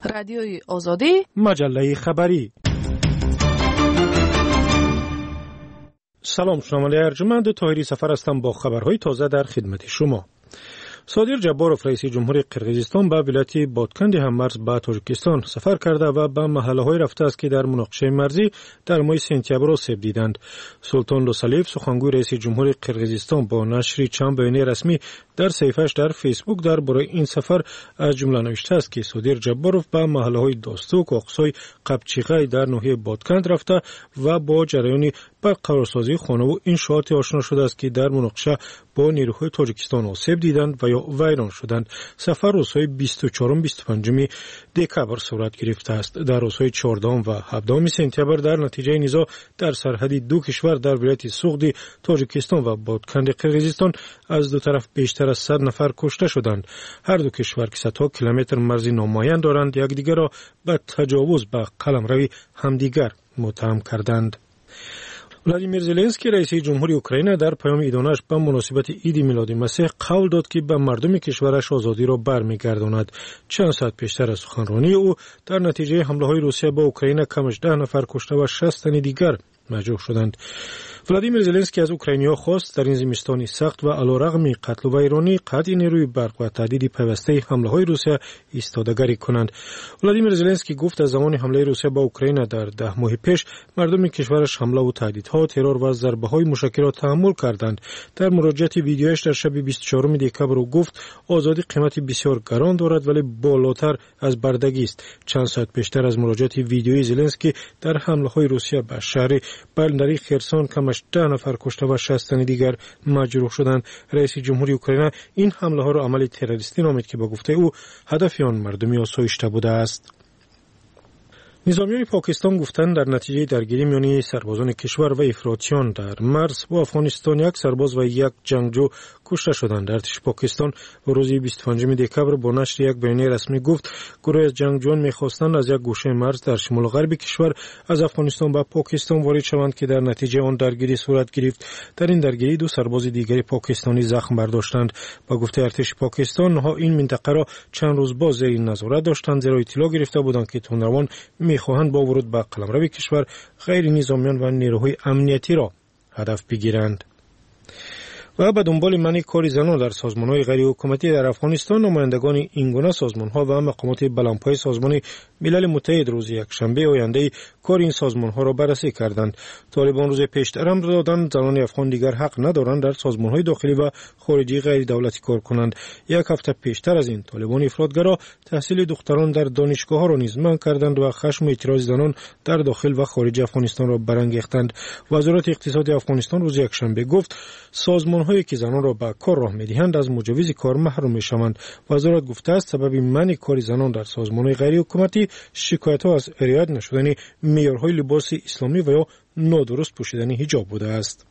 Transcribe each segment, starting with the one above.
رادیوی آزادی، مجله خبری. سلام، شنوندگان ارجمند، طاهری سفر هستم با خبرهای تازه در خدمت شما. صادر جباروف رئیس جمهوری قرقیزستان به ولایت بادکند هممرز به تاجیکستان سفر کرده و به محله‌های رفته است که در مناقشه مرزی در ماه سپتامبر آسیب دیدند. سلطان دوسالیف سخنگوی رئیس جمهوری قرقیزستان با نشر چند بیانیه رسمی در صفحه‌اش در فیسبوک درباره این سفر از جمله نوشته است که صادر جباروف به محله‌های داستوک و اقصای قبچیغای در ناحیه بادکند رفته و با جریان برقرارسازی خانه و انشاءات آشنا شده است که در مناقشه با نیروهای تاجیکستان آسیب دیدند و یا ویران شدند. سفر روزهای 24-25 دکامبر صورت گرفته است. در روزهای 14 و 17 سپتامبر در نتیجه نزاع در سرحدی دو کشور در ولایت سوغدی تاجیکستان و بادکند قرقیزستان از دو طرف بیشتر از 100 نفر کشته شدند. هر دو کشور که صدها کیلومتر مرزی نامایان دارند یکدیگر را به تجاوز به قلمروی همدیگر متهم کردند. ولادیمیر زلنسکی رئیس جمهوری اوکراین در پیام عیدانش به مناسبت عید میلاد مسیح قول داد که به مردم کشورش آزادی را برمیگرداند. چند ساعت پیشتر از سخنرانی او در نتیجه حمله های روسیه به اوکراین کم از 10 نفر کشته و 60 تن دیگر مجروح شدند. ولادیمیر زلنسکی از اوکراینیا خواست در این زمستان سخت و علیرغم قتل و ویرانی قطع نیروی برق و تهدید پیوسته حمله های روسیه ایستادگی کنند. ولادیمیر زلنسکی گفت از زمان حمله روسیه به اوکراین در 10 ماه پیش مردم کشورش حمله و تهدیدها، ترور و ضربه های مشترک را تحمل کردند. در مراجعه ویدیویش در شب 24 دکامبر گفت آزادی قیمت بسیار گران دارد ولی بالاتر از بردگی است. چند ساعت پیشتر از مراجعه ویدیویی زلنسکی در حمله های روسیه به شهر بندری خرسون کم از 10 نفر کشته و 60 تن دیگر مجروح شدند. رئیس جمهوری اوکراین این حمله ها را عمل تروریستی نامید که با گفته او هدف آن مردمی آسایشته بوده است. نظامیان پاکستان گفتند در نتیجه درگیری میان سربازان کشور و افراطیان در مرز با افغانستان یک سرباز و یک جنگجو کشته شدند. ارتش پاکستان روز 25 دکامبر با نشر یک بیانیه رسمی گفت گروه از جنگجویان می‌خواستند از یک گوشه مرز در شمال غرب کشور از افغانستان به پاکستان وارد شوند که در نتیجه آن درگیری صورت گرفت. در این درگیری دو سرباز دیگری پاکستانی زخم برداشتند. با گفته ارتش پاکستان ها این منطقه را چند روز با زیر نظارت داشتند زیرا اطلاع گرفته بودند که تندروان می‌خواهند با ورود به قلمرو کشور غیر نظامیان و نیروهای امنیتی را هدف بگیرند. و به دنبال منع کار زنان در سازمان‌های غیر حکومتی در افغانستان نمایندگان این گونه سازمان‌ها و مقامات بلندپایه سازمان ملل متحد روز یکشنبه آینده کار این سازمان‌ها را بررسی کردند. طالبان روز پیشتر امر دادند زنان افغان دیگر حق ندارند در سازمان‌های داخلی و خارجی غیر دولتی کار کنند. یک هفته پیشتر از این طالبان افراطگرا تحصیل دختران در دانشگاه‌ها را نیز منع کردند و خشم و اعتراض زنان در داخل و خارج افغانستان را برانگیختند. وزارت اقتصاد افغانستان روز یکشنبه گفت سازمان‌هایی که زنان را به کار راه می‌دهند از مجوز کار محروم می‌شوند. وزارت گفته است سبب منع کار زنان در سازمان‌های غیر حکومتی شکایت‌ها از رعایت نشدن معیارهای لباس اسلامی و یا نادرست پوشیدن حجاب بوده است.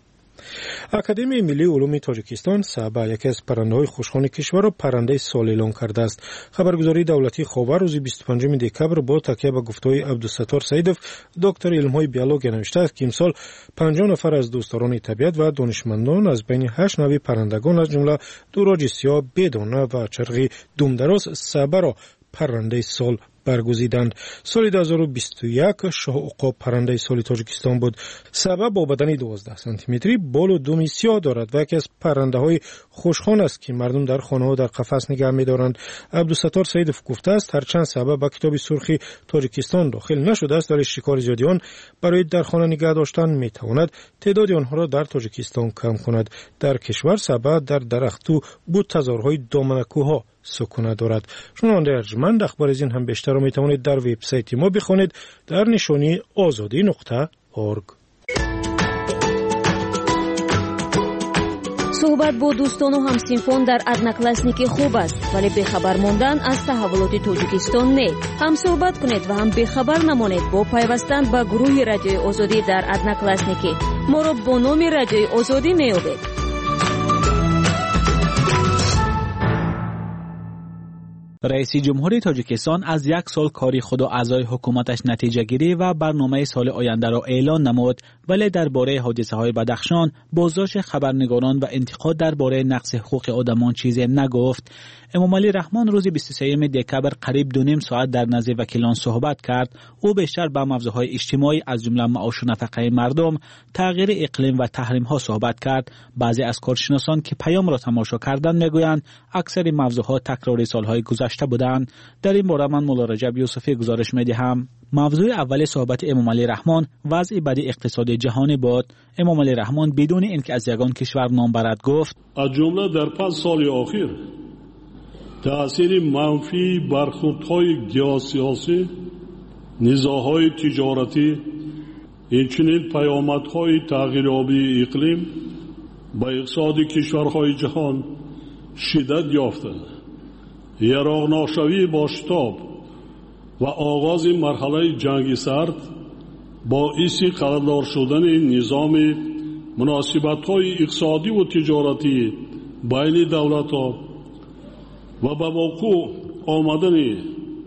اکادمی ملی علوم تاجیکستان سابا یکی از پرنده‌های خوشخوان کشور را پرنده سال اعلام کرده است. خبرگزاری دولتی خاور روز 25 دکامبر با تکیه به گفته‌های عبدالستار سیدوف دکتر علم‌های بیولوژی نوشته است که امسال 50 نفر از دوستداران طبیعت و دانشمندان از بین 8 نوع پرندگان از جمله دوراج سیاه، بدانه و چرخی دومدراز سابا را پرنده سال برگزیدند. سال 2021 شاه عقاب پرنده سال تاجیکستان بود. سابا با بدن 12 سانتی متری، بال و دم سیاه دارد و یکی از پرنده‌های خوشخوان است که مردم در خانه‌ها در قفس نگه می‌دارند. عبدالستار سیدوف گفته است هرچند سابا با کتاب سرخی تاجیکستان داخل نشده است ولی شکار زیادی آن برای در خانه نگه داشتن می‌تواند تعداد آنها را در تاجیکستان کم کند. در کشور سابا در درخت و بوته‌زارهای دامنه‌کوه‌ها سکونت دارد. شنونده ارجمند اخبار از این هم بیشتر را میتوانید در وبسایت ما بخوانید در نشانی azadi.org. صحبت با دوستان و همسینفان در ادناکلاسنیکی خوب است ولی بخبر ماندن از تحولات تاجیکستان نه. هم صحبت کنید و هم بخبر نمانید با پیوستن به گروه رادیوی آزادی در ادناکلاسنیکی. ما را با نام رادیوی آزادی میابید. رئیس جمهوری تاجیکستان از 1 سال کاری خود و اعضای حکومتش نتیجه گیری و برنامه سال آینده را اعلان نمود، ولی درباره حادثه های بدخشان، بازداشت خبرنگاران و انتقاد درباره نقض حقوق آدمان چیزی نگفت. امامعلی رحمان روز 23 دکبر قریب 2.5 ساعت در نزد وکیلان صحبت کرد. او بیشتر به موضوعهای اجتماعی از جمله معاش و نفقه مردم، تغییر اقلیم و تحریم ها صحبت کرد. بعضی از کارشناسان که پیام را تماشا کردند میگویند اکثر موضوعات تکراری سالهای گذشته بودند. در این باره من مولا رجب یوسفی گزارش میدهم. موضوع اول صحبت امامعلی رحمان وضع بد اقتصادی جهانی بود. امامعلی رحمان بدون اینکه از یگان کشور نام برد گفت از جمله در 5 سال اخیر تأثیر منفی برخوردهای گیاه‌سیاسی، نزاع‌های تجارتی، همچنین پیامدهای تغییرآبی اقلیم به اقتصاد کشورهای جهان شدت یافته. یراق‌ناشوی با شتاب و آغاز مرحله جنگ سرد باعث قرار شدن نظام مناسبت‌های اقتصادی و تجارتی بین دولت‌ها و به وقوع آمدن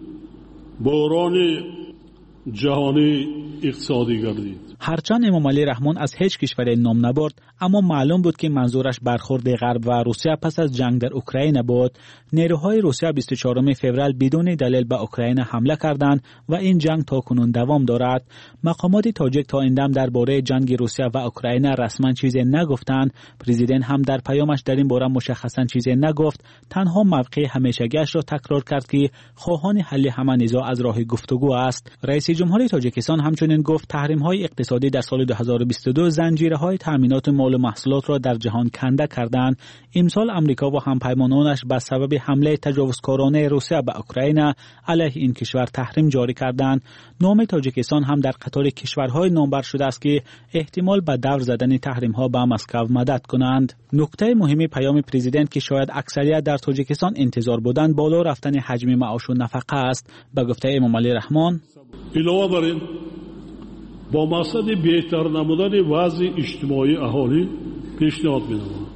بحران جهانی اقتصادی گردید. هرچند امامعلی رحمان از هیچ کشوری نام نبرد، اما معلوم بود که منظورش برخورد غرب و روسیه پس از جنگ در اوکراین بود. نیروهای روسیه 24 فوریه بدون دلیل به اوکراین حمله کردند و این جنگ تاکنون دوام دارد. مقامات تاجیک تا این دم درباره جنگ روسیه و اوکراین رسما چیزی نگفتند. پرزیدنت هم در پیامش در این باره مشخصا چیزی نگفت. تنها موقع همیشگیش را تکرار کرد که خواهان حل همه نزاع از راه گفتگو است. رئیس جمهوری تاجیکستان همچنین گفت تحریم‌های اقتصادی در سال 2022 زنجیره‌های تامینات مال و محصولات را در جهان کنده کردند. امسال امریکا و همپیمانانش به سبب حمله تجاوزکارانه روسیه به اوکراین علیه این کشور تحریم جاری کردند. نام تاجیکستان هم در قطار کشورهای نامبر شده است که احتمال به دور زدن تحریم‌ها به مسکو مدد کنند. نکته مهمی پیام پرزیدنت که شاید اکثریت در تاجیکستان انتظار بودند بالا رفتن حجم معاش و نفقه است. به گفته امامعلی رحمان علاوه بر این با مقصد بهتر نمودن وضع اجتماعی اهالی پیشنهاد می‌نمایم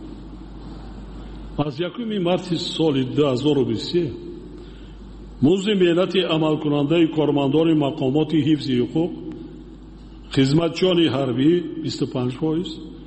از 1 مارس سال 2023 مزد مهلت عمل کننده کارمندان مقامات حفظ حقوق، خدمتچیان حربی 25%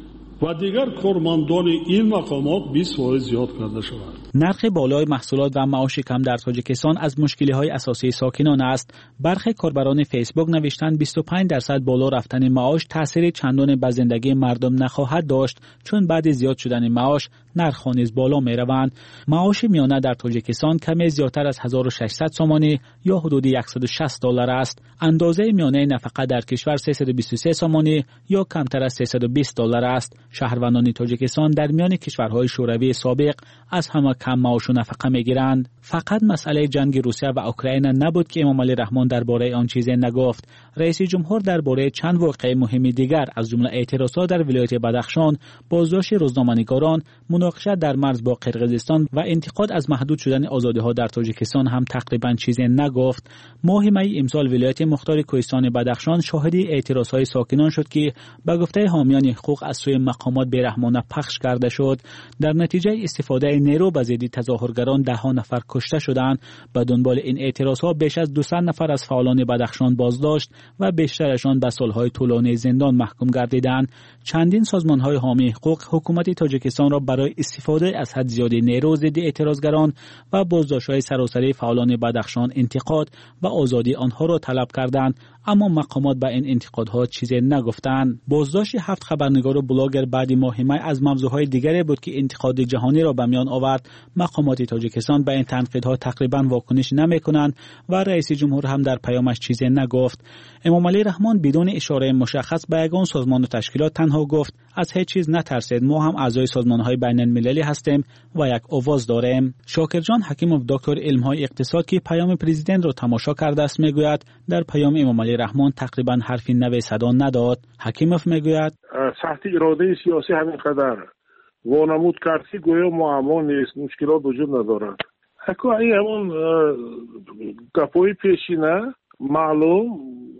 و دیگر کارمندان این مقامات 20% زیاد کرده شود. نرخ بالای محصولات و معاش کم در تاجیکستان از مشکل‌های اساسی ساکنان است. برخی کاربران فیسبوک نوشتند 25% بالا رفتن معاش تأثیر چندان به زندگی مردم نخواهد داشت، چون بعد زیاد شدن معاش نرخ‌ها نیز بالا می‌روند. معاش میانه در تاجیکستان کمی زیادتر از 1600 سومانی یا حدود $160 است. اندازه میانه نفقه در کشور 323 سومانی یا کمتر از $320 است. شهروندان تاجیکستان در میان کشورهای شوروی سابق از همه کم معاش و نفقه میگیرند. فقط مسئله جنگ روسیه و اوکراین نبود که امامعلی رحمان درباره آن چیزی نگفت. رئیس جمهور درباره چند واقعه مهم دیگر از جمله اعتراضات در ولایت بدخشان، بازداشت روزنامه‌نگاران، مناقشه در مرز با قرقیزستان و انتقاد از محدود شدن آزادی‌ها در تاجیکستان هم تقریبا چیزی نگفت. ماه می امسال ولایت مختار کوهستان بدخشان شاهد اعتراضهای ساکنان شد که به گفته حامیان حقوق از سوی مقامات بیرحمانه پخش کرده شد. در نتیجه استفاده نیرو به ضد تظاهرگران 10 نفر کشته شدند. به دنبال این اعتراضها بیش از 200 نفر از فعالان بدخشان بازداشت و بیشترشان به سالهای طولانی زندان محکوم گردیدند. چندین سازمان‌های حامی حقوق حکومت تاجیکستان را برای استفاده از حد زیاد نیرو ضد اعتراضگران و بازداشت‌های سراسری فعالان بدخشان انتقاد و آزادی آنها را طلب کردند، اما مقامات به این انتقادها چیزی نگفتند. بازداشت 7 خبرنگار و بلاگر بعد ماه می از موضوعهای دیگری بود که انتقاد جهانی را به میان آورد. مقامات تاجیکستان به این تنقیدها تقریبا واکنش نمی‌کنند و رئیس جمهور هم در پیامش چیزی نگفت. امامعلی رحمان بدون اشاره مشخص به یگان سازمان و تشکیلات تنها گفت از هیچ چیز نترسید، ما هم اعضای سازمان‌های بین‌المللی هستیم و یک آواز داریم. شاکرجان حکیموف دکتر علم‌های اقتصاد که پیام پرزیدنت را تماشا کرده است میگوید در پیام امامعلی رحمان تقریبا حرفی نوی صدا نداد. حکیموف میگوید سخت اراده سیاسی همین قدر وانمود کرد که گویا معما نیست، مشکلات وجود ندارد. این همون گپای پیشینه معلوم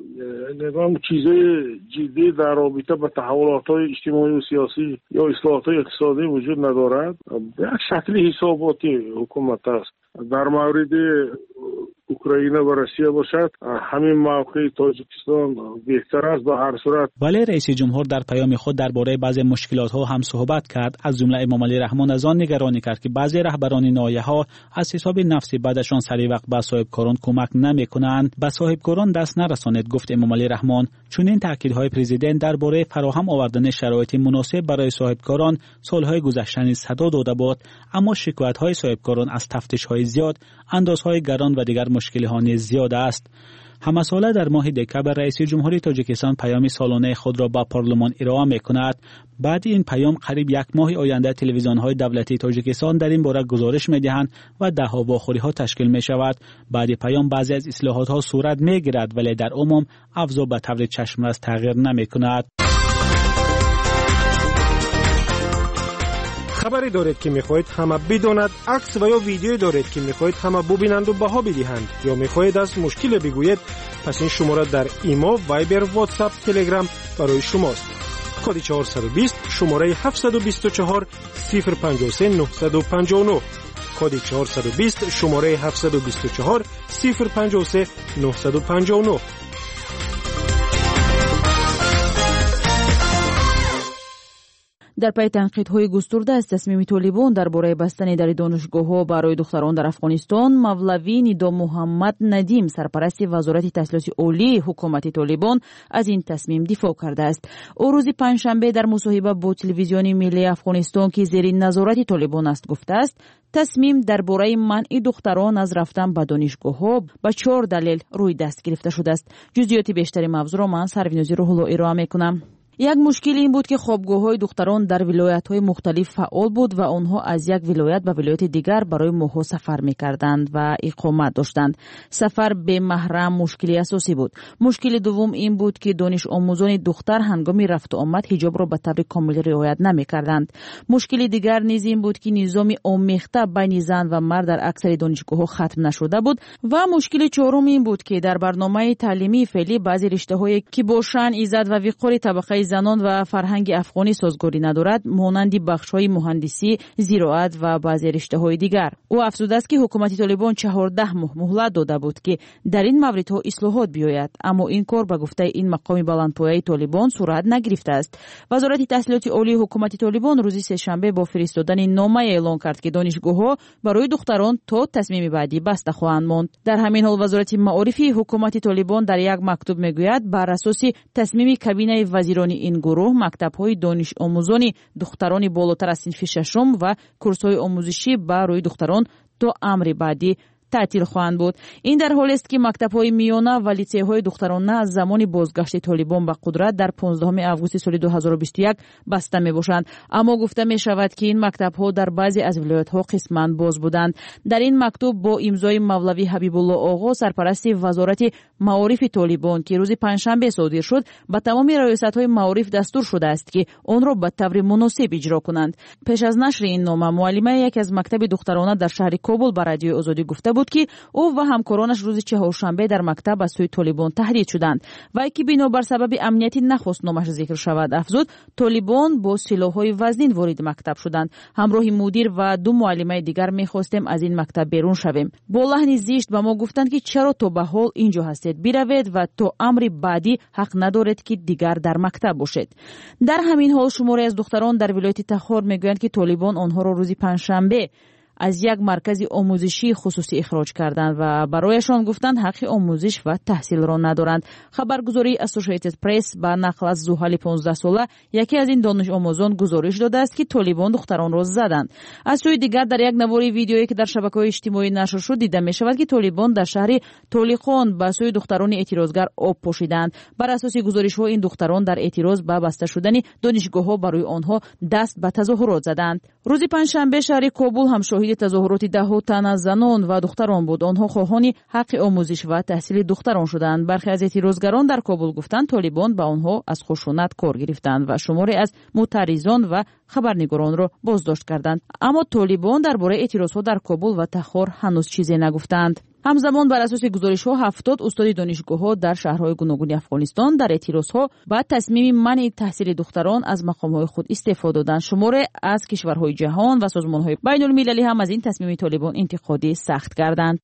نظام چیزای جدی در رابطه با تحولات‌های اجتماعی و سیاسی یا اصلاحات‌های اقتصادی وجود ندارد. یک شکل حساباتی حکومت است. در مورد اوکراین و روسیه باشد همین موقع تاجیکستان بهتر است. به هر صورت ولی رئیس جمهور در پیام خود درباره بعضی مشکلات‌ها هم صحبت کرد. از جمله امام علی رحمان از آن نگرانی کرد که بعضی رهبران ناحیه‌ها از حساب نفسی بعدشان سری وقت به صاحبکاران کمک نمی‌کنند. به صاحبکاران دست نرسانید، گفت امام علی رحمان. چون این تاکیدهای پرزیدنت درباره فراهم آوردن شرایط مناسب برای صاحبکاران سالهای گذشته نیز صدا داده بود، اما شکایت‌های صاحبکاران از تفتیش‌های زیاد، اندازهای گران و دیگر مشکل‌ها نیز زیاد است. همساله در ماه دکبر رئیس جمهوری تاجیکستان پیام سالانه خود را به پارلمان ارائه می‌کند. بعد این پیام قریب یک ماه آینده تلویزیون‌های دولتی تاجیکستان در این باره گزارش می‌دهند و ده‌ها واخوری‌ها تشکیل می‌شود. بعد پیام بعضی از اصلاحات‌ها صورت می‌گیرد ولی در عموم افزا به طور چشم‌رس تغییر نمی‌کند. خبری دارید که میخواهید همه بداند، عکس و یا ویدیویی دارید که میخواهید همه ببینند و بها بدهند، یا میخواهید از مشکل بگویید، پس این شماره در ایما، وایبر، واتساپ، تلگرام برای شماست. کد 420 شماره 724 053 959. کد 420 شماره 724 053 959. در پی تنقیدهای گسترده از تصمیم طالبان درباره بستن در دانشگاه‌ها برای دختران در افغانستان، مولوی ندا محمد ندیم سرپرست وزارت تحصیلات عالی حکومت طالبان از این تصمیم دفاع کرده است. او روز پنجشنبه در مصاحبه با تلویزیون ملی افغانستان که زیر نظارت طالبان است گفته است تصمیم درباره منع دختران از رفتن به دانشگاه‌ها به 4 دلیل روی دست گرفته شده است. جزئیات بیشتری موضوع را من سروینازی روح الله ارائه می‌کنم. یک مشکل این بود که خوابگاه‌های دختران در ولایت‌های مختلف فعال بود و آنها از یک ولایت به ولایت دیگر برای ماه‌ها سفر می‌کردند و اقامت داشتند. سفر به محرم مشکلی اساسی بود. مشکل دوم این بود که دانش آموزان دختر هنگام رفت و آمد حجاب را به طور کامل رعایت نمی‌کردند. مشکل دیگر نیز این بود که نظام آمیخته بین زن و مرد در اکثر دانشگاه‌ها ختم نشده بود و مشکل چهارم این بود که در برنامه تعلیمی فعلی بعضی رشته‌هایی که با شأن، عزت و وقار طبقه زنان و فرهنگ افغانی سازگاری ندارد، مانند بخش‌های مهندسی، زراعت و بعضی رشته‌های دیگر. او افزوده است که حکومت طالبان 14 ماه مهلت داده بود که در این موردها اصلاحات بیاید، اما این کار به گفته این مقام بلندپایه طالبان صورت نگرفته است. وزارت تحصیلات عالی حکومت طالبان روز سه‌شنبه با فرستادن نامه اعلام کرد که دانشگاه‌ها برای دختران تا تصمیم بعدی بسته خواهند ماند. در همین حال وزارت معارف حکومت طالبان در یک مکتوب میگوید بر اساس تصمیم کابینه وزیران این گروه مکتب‌های دانش آموزانی دختران بالاتر از صنف ششم و کورس‌های آموزشی برای دختران تا امر بعدی تعطیل خواهند بود. این در حالی است که مکتب‌های میانه و لیسه‌های دخترانه از زمان بازگشت طالبان به قدرت در 15 آگوست سال 2021 بسته می‌باشند، اما گفته می‌شود که این مکتب‌ها در بعضی از ولایت‌ها قسماً باز بودند. در این مکتوب با امضای مولوی حبیب الله آقا سرپرست وزارت معارف طالبان که روز پنجشنبه صادر شد، به تمام ریاست‌های معارف دستور شده است که آن را به طور مناسب اجرا کنند. پیش از نشر این نامه، معلمه یک از مکتب دخترانه در شهر کابل به رادیو آزادی گفته بود که او و همکارانش روز چهارشنبه در مکتب از سوی طالبان تهدید شدند و که بنابر سبب امنیتی نخواست نامش ذکر شود. افزود طالبان با سلاح‌های وزین وارد مکتب شدند. همراه مدیر و 2 معلمه دیگر می‌خواستیم از این مکتب بیرون شویم. با لحن زشت به ما گفتند که چرا تا به حال اینجا هستید، بروید و تا امر بعدی حق ندارید که دیگر در مکتب باشید. در همین حال شماری از دختران در ولایت تخار میگویند که طالبان آنها را روز پنجشنبه از یک مرکز آموزشی خصوصی اخراج کردند و برایشان گفتند حق آموزش و تحصیل را ندارند. خبرگزاری اسوسییتد پرس با نقل از زحل 15 ساله یکی از این دانش آموزان گزارش داده است که طالبان دختران را زدند. از سوی دیگر در یک نواری ویدیویی که در شبکه‌های اجتماعی نشر شد دیده می شود که طالبان در شهر تولیخان به سوی دختران اعتراضگر آب پاشیدند. بر اساس گزارش‌ها این دختران در اعتراض به بسته شدن دانشگاه‌ها برای آنها دست به تظاهرات زدند. روز پنجشنبه شهر کابل هم شاهد تظاهرات ده‌ها تن از زنان و دختران بود. آنها خواهان حق آموزش و تحصیل دختران شدند. برخی از اعتراضگران در کابل گفتند طالبان به آنها از خشونت کار گرفتند و شماری از معترضان و خبرنگاران را بازداشت کردند. اما طالبان درباره اعتراضات در کابل و تخار هنوز چیزی نگفتند. همزمان بر اساس گزارش‌ها 70 استاد دانشگاه‌ها در شهرهای گوناگون افغانستان در اعتراض‌ها با تصمیم منع تحصیل دختران از مقام‌های خود استعفا دادند. شماری از کشورهای جهان و سازمان‌های بین‌المللی هم از این تصمیم طالبان انتقاد سخت کردند.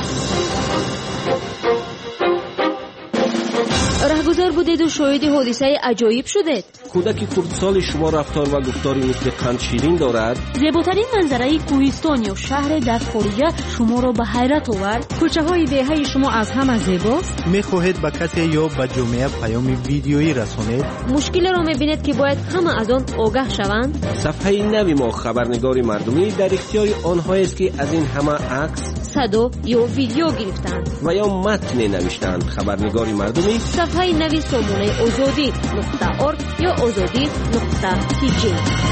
رهگذر بودید و شاهد حادثه عجایب شدید. کودک خردسال شما رفتار و گفتاری مثل قند شیرین دارد. زیباترین منظره کوهستان یا شهر در خارج شما را به حیرت آورد. کوچه های دهه شما از همه زیباست. میخواهید به کسی یا به جامعه پیام ویدیویی رسانید؟ مشکل را میبینید که باید همه از آن آگاه شوند. صفحه نوی ما خبرنگار مردمی در اختیار آنها است که از این همه عکس، صدا یا ویدیو گرفتند و یا متن نوشتند. خبرنگار مردمی صفحه نوی سامانه azadi.org یا azadi.tg.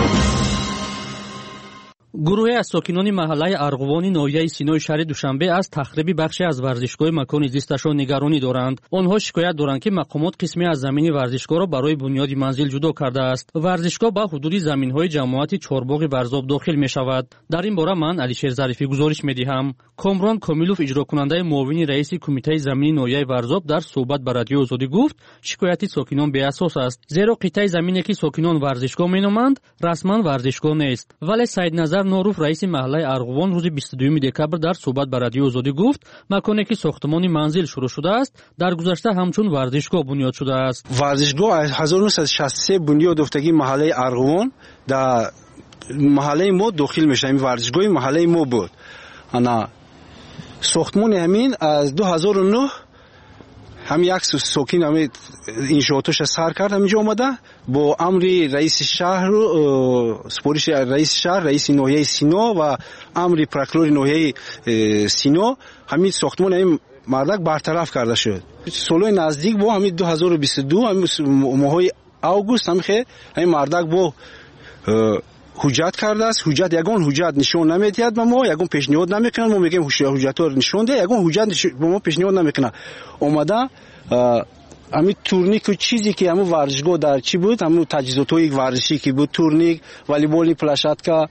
گروهی از ساکنان محله ارغوان ناحیه سینای شهر دوشنبه از تخریب بخشی از ورزشگاه مکان زیستشان نگرانی دارند. آنها شکایت دارند که مقامات قسمی از زمین ورزشگاه را برای بنیاد منزل جدا کرده است. ورزشگاه با حدود زمین‌های جماعت چهارباغ ورزاب داخل می‌شود. در این باره من علیشیر ظریفی گزارش می‌دهم. کامران کامیلوف اجرا کننده معاون رئیس کمیته زمینی ناحیه ورزاب در صحبت با رادیو آزادی گفت شکایت ساکنان بی اساس است، زیرا قطعه زمینی که ساکنان ورزشگاه می‌نامند رسما ورزشگاه نیست. ولی سید نظر نوروف رئیس محله ارغوان روز 22 دکبر در صحبت با رادیو آزادی گفت مکانی که ساختمان منزل شروع شده است در گذشته همچون ورزشگاه بنیاد شده است. ورزشگاه از 1963 بنیاد افتگی محله ارغوان در محله ما داخل میشه. این ورزشگاه محله ما بود. انا ساختمان همین از 2009 هم یک ساکن هم انشاءاتش سر کرد همینجا آمده با امر رئیس شهر سپارش رئیس شهر رئیس ناحیه سینا و امر پروکورور ناحیه سینا همین ساختمان همین مردک برطرف کرده شد. سالهای نزدیک با همین 2022 همین ماهای اوگوست همین مردک با حجت کرده است. حجت یگان حجت نشون نمیدهد و ما یگان پیشنهاد نمیکنن. ما میگیم حجت ها نشون ده یگان حجت به ما پیشنهاد نمیکنه. اومده همین تورنیک و چیزی که همون ورزشگاه در چی بود همون تجهیزات‌های ورزشی که بود تورنیک والیبال پلاشاتکا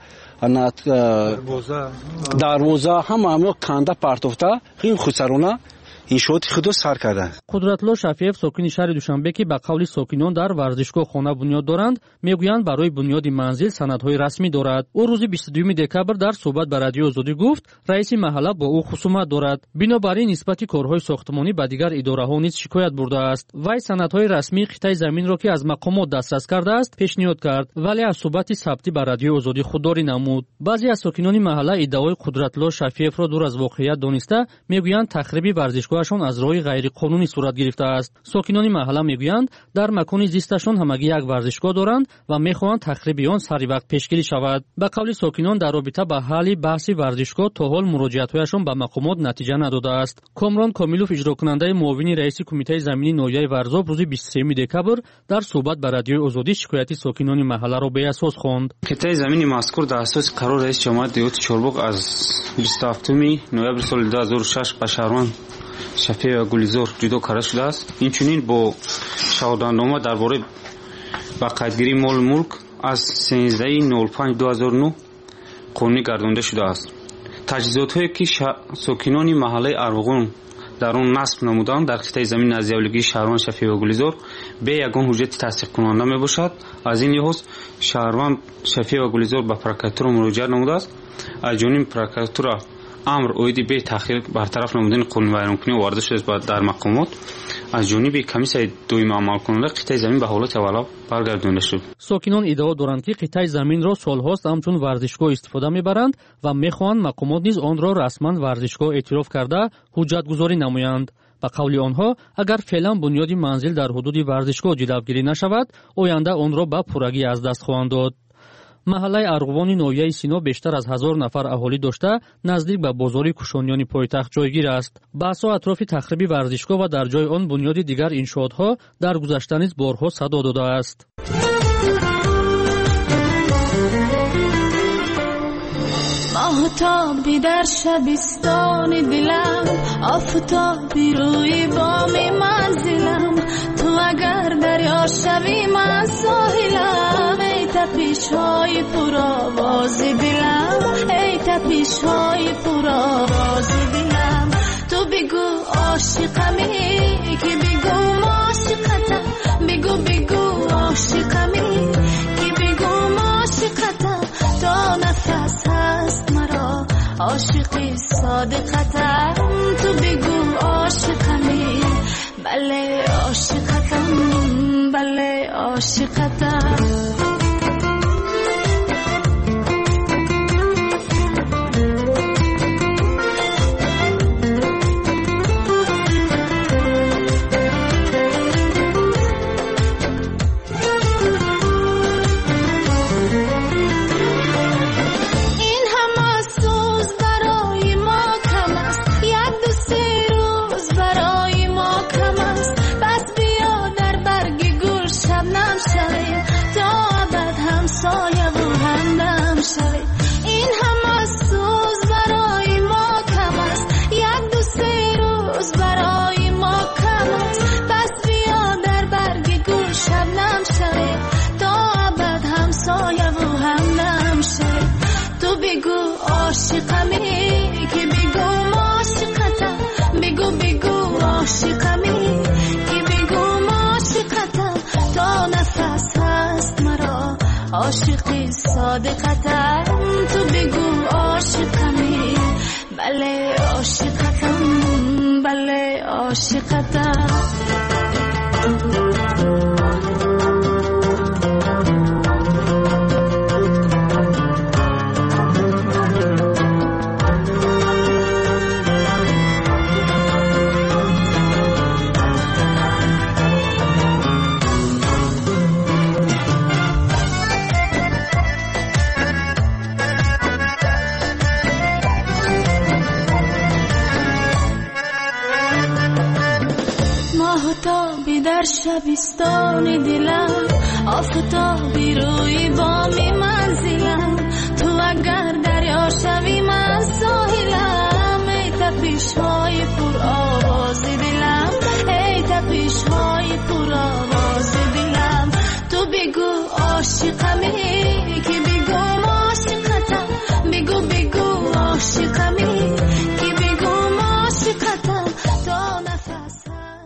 دروازه همه کنده پرتوفته این خسرانه انشاءات خود سر کرده. قدرت‌الله شفیف ساکن شهر دوشنبه که به قول ساکنان در ورزشگاه خانه بنیاد دارند میگویند برای بنیاد منزل سندهای رسمی دارد. او روز 22 دکبر در صحبت با رادیو آزادی گفت رئیس محله با او خصومت دارد. بنابراین نسبت کارهای ساختمانی به دیگر اداره‌ها نیز شکایت برده است. وی سندهای رسمی قطعه زمین را که از مقامات دسترس کرده است پیشنهاد کرد ولی از صحبت ثبتی با رادیو آزادی خودداری نمود. بعضی از ساکنان محله ادعای قدرت‌الله شفیف را دور از واقعیت دانسته میگویند تخریب ورزشگاه شان از راه غیر قانونی صورت گرفته است. ساکنان محله میگویند در مکان زیستشان همگی یک ورزشگاه دارند و میخواهند تخریب آن سری وقت پیشگیری شود. به قول ساکنان در رابطه با حل بحث ورزشگاه تا حال مراجعت‌هایشان به مقامات نتیجه نداده است. کامران کامیلوف اجرا کننده معاون رئیس کمیته زمینی ناحیه ورزاب روز 23 دکبر در صحبت با رادیو آزادی شکایت ساکنان محله را به اساس خواند. قطعه زمینی مذکور در اساس قرار رئیس جماعت دیوت چورباغ از 27 نوامبر سال 2006 به شهروند شفیع و گلیزار جدا کرده شده است. اینچنین با شهادتنامه درباره باقیدگیری مال ملک از 13/05/2009 قانونی گردانده شده است. تجهیزات‌هایی که ساکنان محله ارغوان در آن نصب نمودند در قطعه زمین از یاولگی شهروند شفیع و گلیزار به یگان حجت تصدیق کننده میباشد. از این لحاظ شهروند شفیع و گلیزار به پروکورور مراجعه نموده است. از جانب پروکورور امر اویدی به تأخیر برطرف نمودن قانون ویرانکنی وارده شده در مقامات. از جانب کمیسیون دوم عمل کننده قطعه زمین به حالت اولا برگردانده شد. ساکنان ادعا دارند که قطعه زمین را سالهاست همچون ورزشگاه استفاده میبرند و میخواهند مقامات نیز آن را رسما ورزشگاه اعتراف کرده حجت گذاری نمایند. به قول آنها اگر فعلا بنیاد منزل در حدود ورزشگاه جلوگیری نشود آینده آن را به پورگی از دست خواهند داد. محله ارغوان ناحیه سینا بیشتر از 1000 نفر اهالی داشته نزدیک به بازار کوشانیان پایتخت جایگیر است. بحث‌ها اطراف تخریب ورزشگاه و در جای آن بنیاد دیگر انشاءات‌ها در گذشته نیز بارها صدا داده است. ماهتابی در شبستان دلم آفتابی روی بام منزلم تو اگر دریا شوی من ساحلم ای تپش‌های پرآواز دلم ای تپش‌های پرآواز دلم تو بگو عاشقمی که بگو عاشقتم بگو عاشقمی که بگو عاشقتم تا نفس هست مرا عاشقی صادقتم تو بگو عاشقمی بله عاشقتم بله عاشقتم عاشقمی که بگو عاشقتم بگو عاشقمی که بگو عاشقتم تا نفس هست مرا عاشقی صادقتم تو بگو عاشقمی بله عاشقتم بله عاشقتم آفتابی در شبستان دلم آفتابی روی بام منزلم تو اگر دریا شوی من ساحلم ای تپش‌های پر آواز دلم ای تپش‌های پر آواز دلم تو بگو عاشقمی که بگو عاشقتم بگو عاشقمی که بگو عاشقتم تا نفس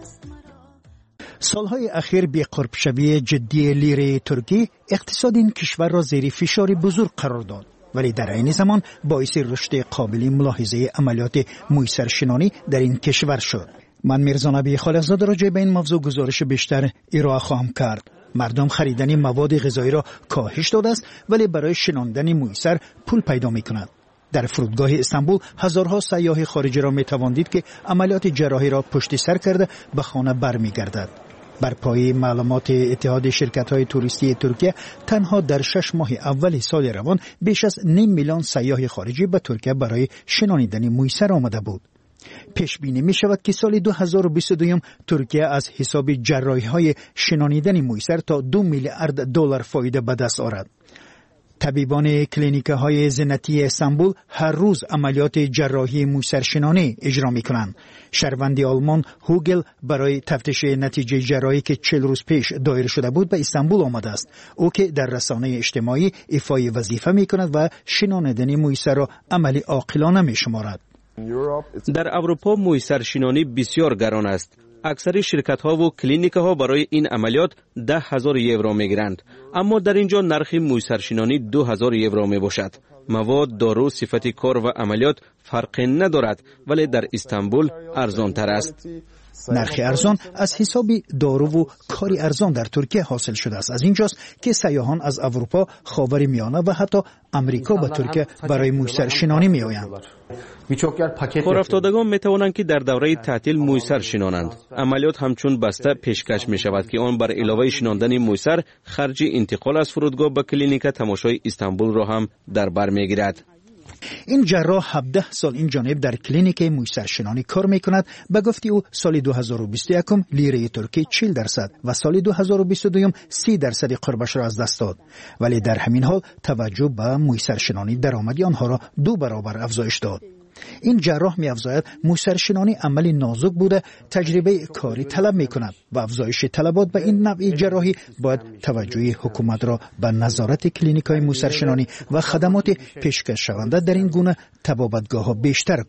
سالهای اخیر بی قرب شوی جدی لیره ترکی اقتصاد این کشور را زیر فشار بزرگ قرار داد ولی در عین زمان باعث رشد قابل ملاحظه عملیات مویسرشنانی در این کشور شد. من میرزا نبی خالقزاد راجع به این موضوع گزارش بیشتر ارائه خواهم کرد. مردم خریدن مواد غذایی را کاهش داده است ولی برای شناندن مویسر پول پیدا می‌کند. در فرودگاه استانبول هزارها سیاح خارجی را می‌توان دید که عملیات جراحی را پشت سر کرده به خانه برمیگردد. بر پایه معلومات اتحاد شرکت‌های توریستی ترکیه تنها در 6 ماه اول سال روان بیش از 5 میلیون سیاح خارجی به ترکیه برای شنانیدن مویسر آمده بود. پیش بینی می شود که سال 2022 ترکیه از حساب جراحی‌های شنانیدن مویسر تا 2 میلیارد دلار فایده به دست آورد. طبیبان کلینیک‌های زینتی استانبول هر روز عملیات جراحی مویسرشنانی اجرا می‌کنند. شهروند آلمان هوگل برای تفتیش نتیجه جراحی که 40 روز پیش دایر شده بود به استانبول آمده است. او که در رسانه اجتماعی ایفای وظیفه می‌کند و شنانیدن مویسر را عملی عاقلانه می‌شمارد. در اروپا مویسرشنانی بسیار گران است. اکثر شرکت‌ها و کلینیک‌ها برای این عملیات 10,000 یورو می‌گیرند، اما در اینجا نرخ مویسرشنانی 2,000 یورو میباشد. مواد، دارو، صفت کار و عملیات فرقی ندارد، ولی در استانبول ارزان‌تر است. نرخ ارزان از حساب دارو و کاری ارزان در ترکیه حاصل شده است. از اینجاست که سیاحان از اروپا، خاورمیانه و حتی امریکا به ترکیه برای مویسرشنانی می‌آیند. کارافتادگان می‌توانند که در دوره تعطیل مویسر شنانند. عملیات همچون بسته پیشکش می‌شود که آن بر علاوه شناندن مویسر خرج انتقال از فرودگاه به کلینیک تماشای استانبول را هم در بر می‌گیرد. این جراح 17 سال این جانب در کلینیک مویسرشنانی کار میکند. به گفته او سال 2021 لیره ترکی 40% و سال 2022 30% قربش را از دست داد. ولی در همین حال توجه به مویسرشنانی درآمدی آنها را 2 برابر افزایش داد. این جراح می‌افزاید مویسرشنانی عملی نازک بوده، تجربه کاری طلب می‌کند و افزایش طلبات به این نوع جراحی باید توجه حکومت را به نظارت کلینیک‌های مویسرشنانی و خدمات پیشکش شونده در این گونه طبابتگاه‌ها بیشتر کند.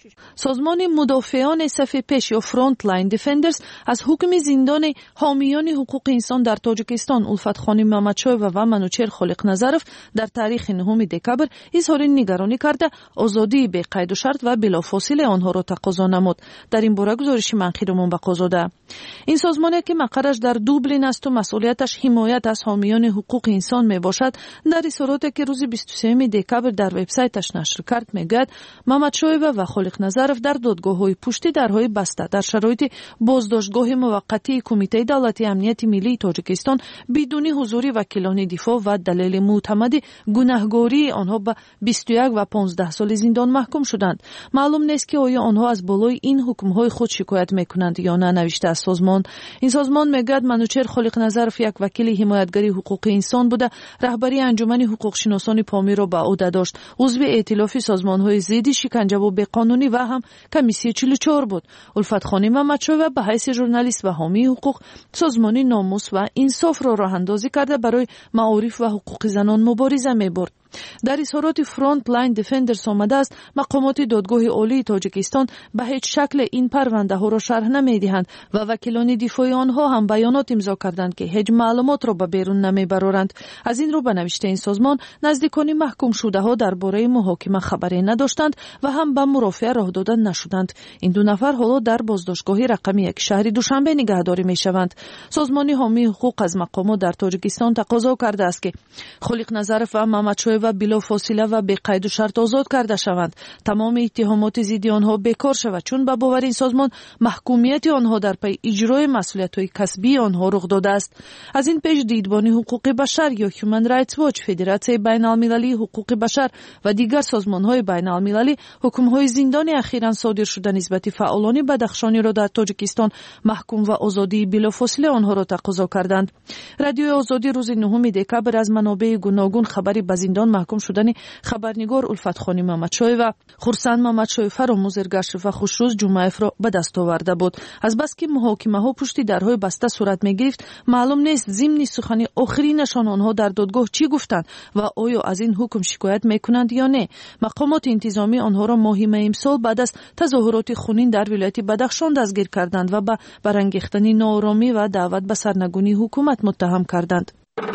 سازمان مدافعان صف پیش یا فرانت لاین دیفندرز از حکم زندان حامیان حقوق انسان در تاجیکستان الفت خانم مامدشویوا و منوچهر خالق نظرов در تاریخ 9 دکبر اظهار نگرانی کرده آزادی به قید و شرط و بلافاصله آنها را تقاضا نمود. در این باره گزارش منخیرمون بقازاده. این سازمانی که مقرش در دوبلین است و مسئولیتش حمایت از حامیان حقوق انسان می باشد، در اظهاراتی که روز 23 دکبر در وبسایتش نشر کرد میگوید مامدشویوا و خالق نظرов در دادگاه‌های پشتی درهای بسته در شرایط بازداشتگاه موقتی کمیته دولتی امنیت ملی تاجیکستان بدون حضور وکیلان دفاع و دلیل معتمد گناهکاری آنها به 21 و 15 سال زندان محکوم شدند. معلوم نیست که آیا آنها از بالای این حکم‌های خود شکایت میکنند یا نه، نوشته از سازمان. این سازمان میگوید منوچهر خالق نظرов یک وکیل حمایتگری حقوق انسان بوده، رهبری انجمن حقوق شناسان پامیر را به عهده داشت، عضو ائتلاف سازمان‌های ضد شکنجه و بی‌قانونی و هم کمیسیون 44 بود. الفت خانم مامدشویوا به حیث ژورنالیست و حامی حقوق سازمان ناموس و انصاف را راه‌اندازی کرده برای معارف و حقوق زنان مبارزه می‌برد. در اظهارات فرانت لاین دیفندرز آمده است مقامات دادگاه عالی تاجیکستان به هیچ شکل این پرونده ها را شرح نمیدهند و وکیلان دفاعی آنها هم بیانات امضا کردند که هیچ معلومات را به بیرون نمیبرند. از این رو به نوشته این سازمان نزدیکان محکوم شده ها درباره محاکمه خبری نداشتند و هم به مرافعه راه داده نشدند. این دو نفر حالا در بازداشتگاه رقم 1 شهر دوشنبه نگهداری میشوند. سازمان حامی حقوق از مقامات در تاجیکستان تقاضا کرده است که خالق نظرов و مامدشویوا بلافاصله و به قید و شرط آزاد کرده شوند. تمام اتهامات ضد آنها بیکار شود، چون به باور این سازمان محکومیت آنها در پی اجرای مسئولیت‌های کسبی آنها رخ داده است. از این پیش دیدبان حقوق بشر یا هیومن رایتس واچ، فدراسیون بین‌المللی حقوق بشر و دیگر سازمان‌های بین‌المللی حکم‌های زندانی اخیراً صادر شده نسبت فعالان بدخشانی را در تاجیکستان محکوم و آزادی بلافاصله آنها را تقاضا کردند. رادیوی آزادی روز 9 دکبر از منابع گوناگون خبری به زندان محکوم شدن خبرنگار الفت خانم مامدشویوا، خورسند مامدشویوا را مزرگشت و خوشروز جمعه را به دست آورده بود. از بس که محاکمه ها پشت درهای بسته صورت می گرفت، معلوم نیست ضمن سخن آخرینشان آنها در دادگاه چی گفتند و آیا از این حکم شکایت میکنند یا نه. مقامات انتظامی آنها را ماه می امسال بعد از تظاهرات خونین در ولایت بدخشان دستگیر کردند و به برانگیختن ناآرامی و دعوت به سرنگونی حکومت متهم کردند.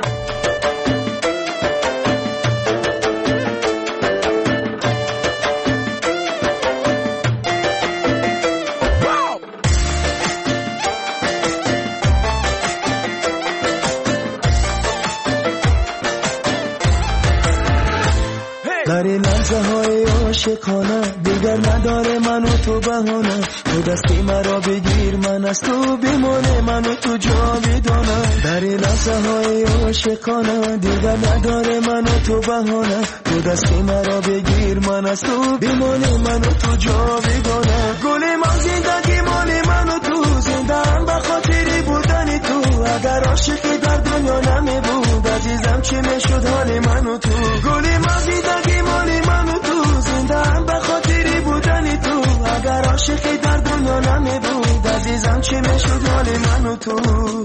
در این لحظه های عاشقانه دیگر نداره من و تو بهانه، تو دستی مرا بگیر من از تو بیمانه، من و تو جاویدانه. در این لحظه های عاشقانه دیگر نداره من و تو بهانه، تو دستی مرا بگیر من از تو بیمانه، من و تو جاویدانه. گل من زندگی مال من و تو، زنده‌ام به خاطری بودن تو. اگر عاشقی در دنیا نمی بود عزیزم چی میشد حال من و تو. گل من زندگی مال من و تو، زنده‌ام به خاطری بودن تو. اگر عاشقی در دنیا نمی بود عزیزم چی میشد حال من و تو.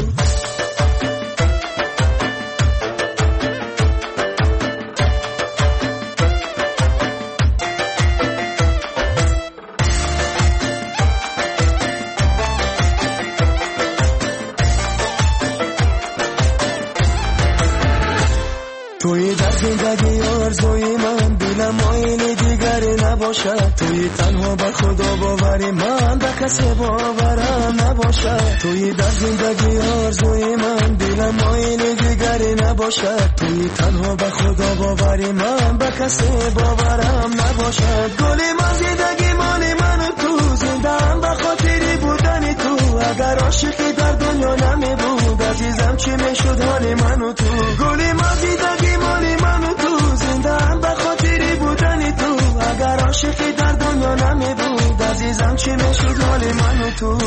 توی در زندگی آرزوی من، دلم آینه دیگری نباشد. توی تنها بر خدا باوری من، به کسی باورم نباشد. توی در زندگی آرزوی من، دلم آینه دیگری نباشد. توی تنها بر خدا باوری من، به کسی باورم نباشد. گل من زندگی مال من و تو، زنده‌ام به خاطری بودن تو. اگر عاشقی در دنیا نمی بود عزیزم چی میشد حال من و تو. گل من زندگی مال من و تو، زنده‌ام به خاطری بودن تو. اگر عاشقی در دنیا نمی بود عزیزم چی میشد حال من و تو.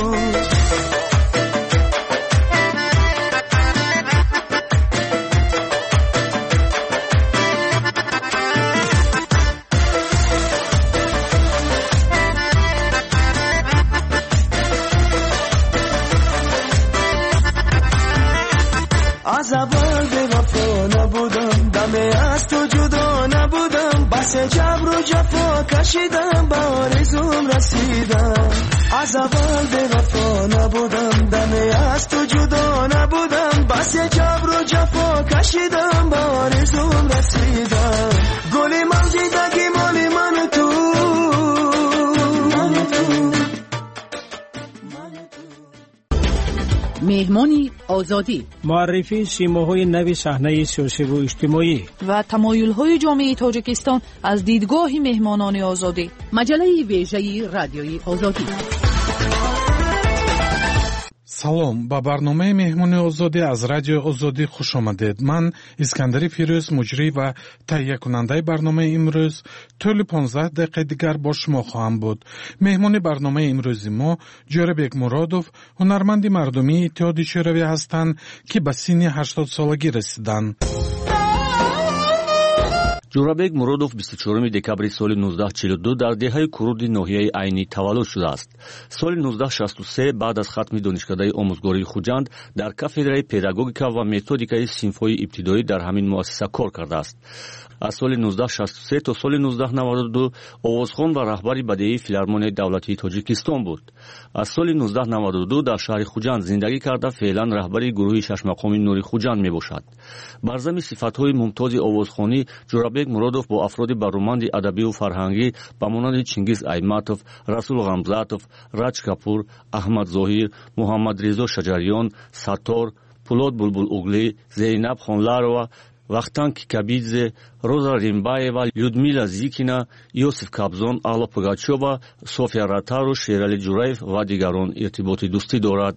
از اول به وفا نبودم، دم از تو جدا نبودم. بس جبر و جفا کشیدم به آرزوم رسیدم از اول به وفا نبودم دمی از تو جدا نبودم بس جبر و جفا کشیدم به آرزوم رسیدم گلی موجودگی مالی من و تو مهمانی آزادی معرفی سیماهای نوی صحنه سیاسی و اجتماعی و تمایل‌های جامعه تاجیکستان از دیدگاه مهمانان آزادی مجله ویژه رادیوی آزادی салом ба барномаи меҳмони озодӣ аз радиои озодӣ хуш омадед. ман искандари фирӯз муҷрӣ ва таҳиякунандаи барномаи имрӯз тӯли 15 дақиқаи дигар бо шумо хоҳам буд. меҳмони барномаи имрӯзи мо ҷӯрабек муродов ҳунарманди мардумии иттиҳоди шӯравӣ ҳастанд ки ба синни 80 солагӣ расиданд. ҷӯрабек муродов 24 декабри соли 1942 дар деҳаи куруди ноҳияи Айнӣ таваллуд шудааст. соли 1963 баъд аз хатми донишкадаи омӯзгории Хуҷанд дар кафедраи педагогика ва методикаи синфҳои ибтидоӣ дар ҳамин муассиса кор кардааст. аз соли 1963 то соли 1992 овозхон ва раҳбари бадеии филармонияи давлатии Тоҷикистон буд. аз соли 1992 дар шаҳри Хуҷанд зиндагӣ карда феълан раҳбари гурӯҳи шашмақоми Нури Хуҷанд мебошад. бар зами сифатҳои мумтози овозхонӣ ҷӯрабек муродов бо афроди баруманди адабию фарҳангӣ ба монанди Чингиз Айтматов, Расул Ғамзатов, Раҷ Капур, Аҳмад Зоҳир, Муҳаммадрезо Шаҷарён, Саттор, Пулод Булбулуглӣ, Зейнаб Хонларова, Вахтан Кикабидзе, Роза Римбаева, Людмила Зикина, Йосиф Кабзон, Алла Пугачова, София Ратару, Шерали Ҷураев ва дигарон иртиботи дӯстӣ дорад.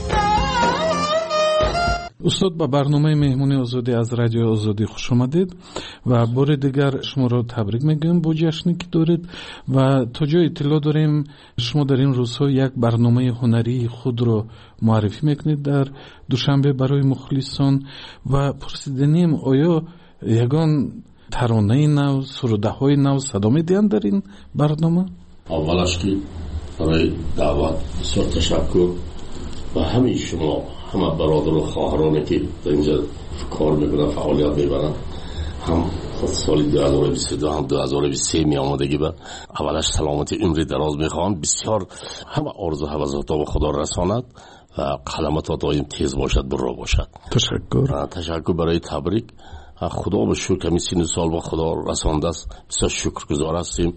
устод ба барномаи меҳмони озодӣ аз радиои озодӣ хуш омадед ва бори дигар шуморо табрик мегӯем бо ҷашне ки доред ва то ҷо иттилоъ дорем шумо дар ин рӯзҳо як барномаи ҳунарии худро муаррифӣ мекунед дар душанбе барои мухлисон ва пурсиданем оё ягон таронаи нав сурудаҳои нав садо медиҳанд дар ин барнома? аввалаш ки барои даъват бисёр ташаккур ва ҳамаи шумо ҳама бародару хоҳароне ки дар инҷо кор мекунанд фаъолият мебаранд ҳам соли 2022 ҳам 2023 меомадагӣ ба аввалаш саломати умри дароз мехоҳам бисёр ҳама орзу ҳавасотро ба худо расонад ва қаламато доим тез бошад бурро бошад. ташаккур барои табрик. худо ба шукр ҳамин синни сол ба худо расондааст. бисёр шукргузор ҳастем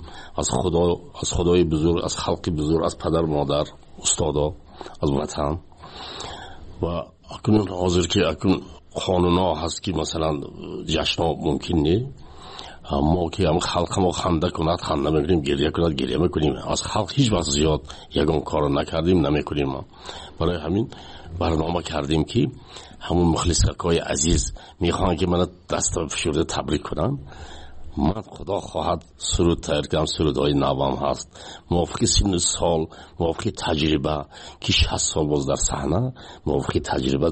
аз худои бузург, аз халқи бузург, аз падар модар, устодо, аз ватан. ва акнун ҳозир ки акнун қонунҳо ҳаст ки масалан ҷашнҳо мумкин не, мо ки ҳам халқамо ханда кунад ханда мекунем, гирья кунад гирья мекунем. аз халқ ҳеҷ вақт зиёд ягон корро накардем, намекунем. барои ҳамин барнома кардем ки ҳамун мухлисакҳои азиз мехоҳанд ки мана даста фишурда табрик кунанд. ман худо хоҳад суруд тайёр кардам, сурудҳои навам ҳаст мувофиқи синни сол, мувофиқи таҷриба ки 60 сол боз дар саҳна, мувофиқи таҷриба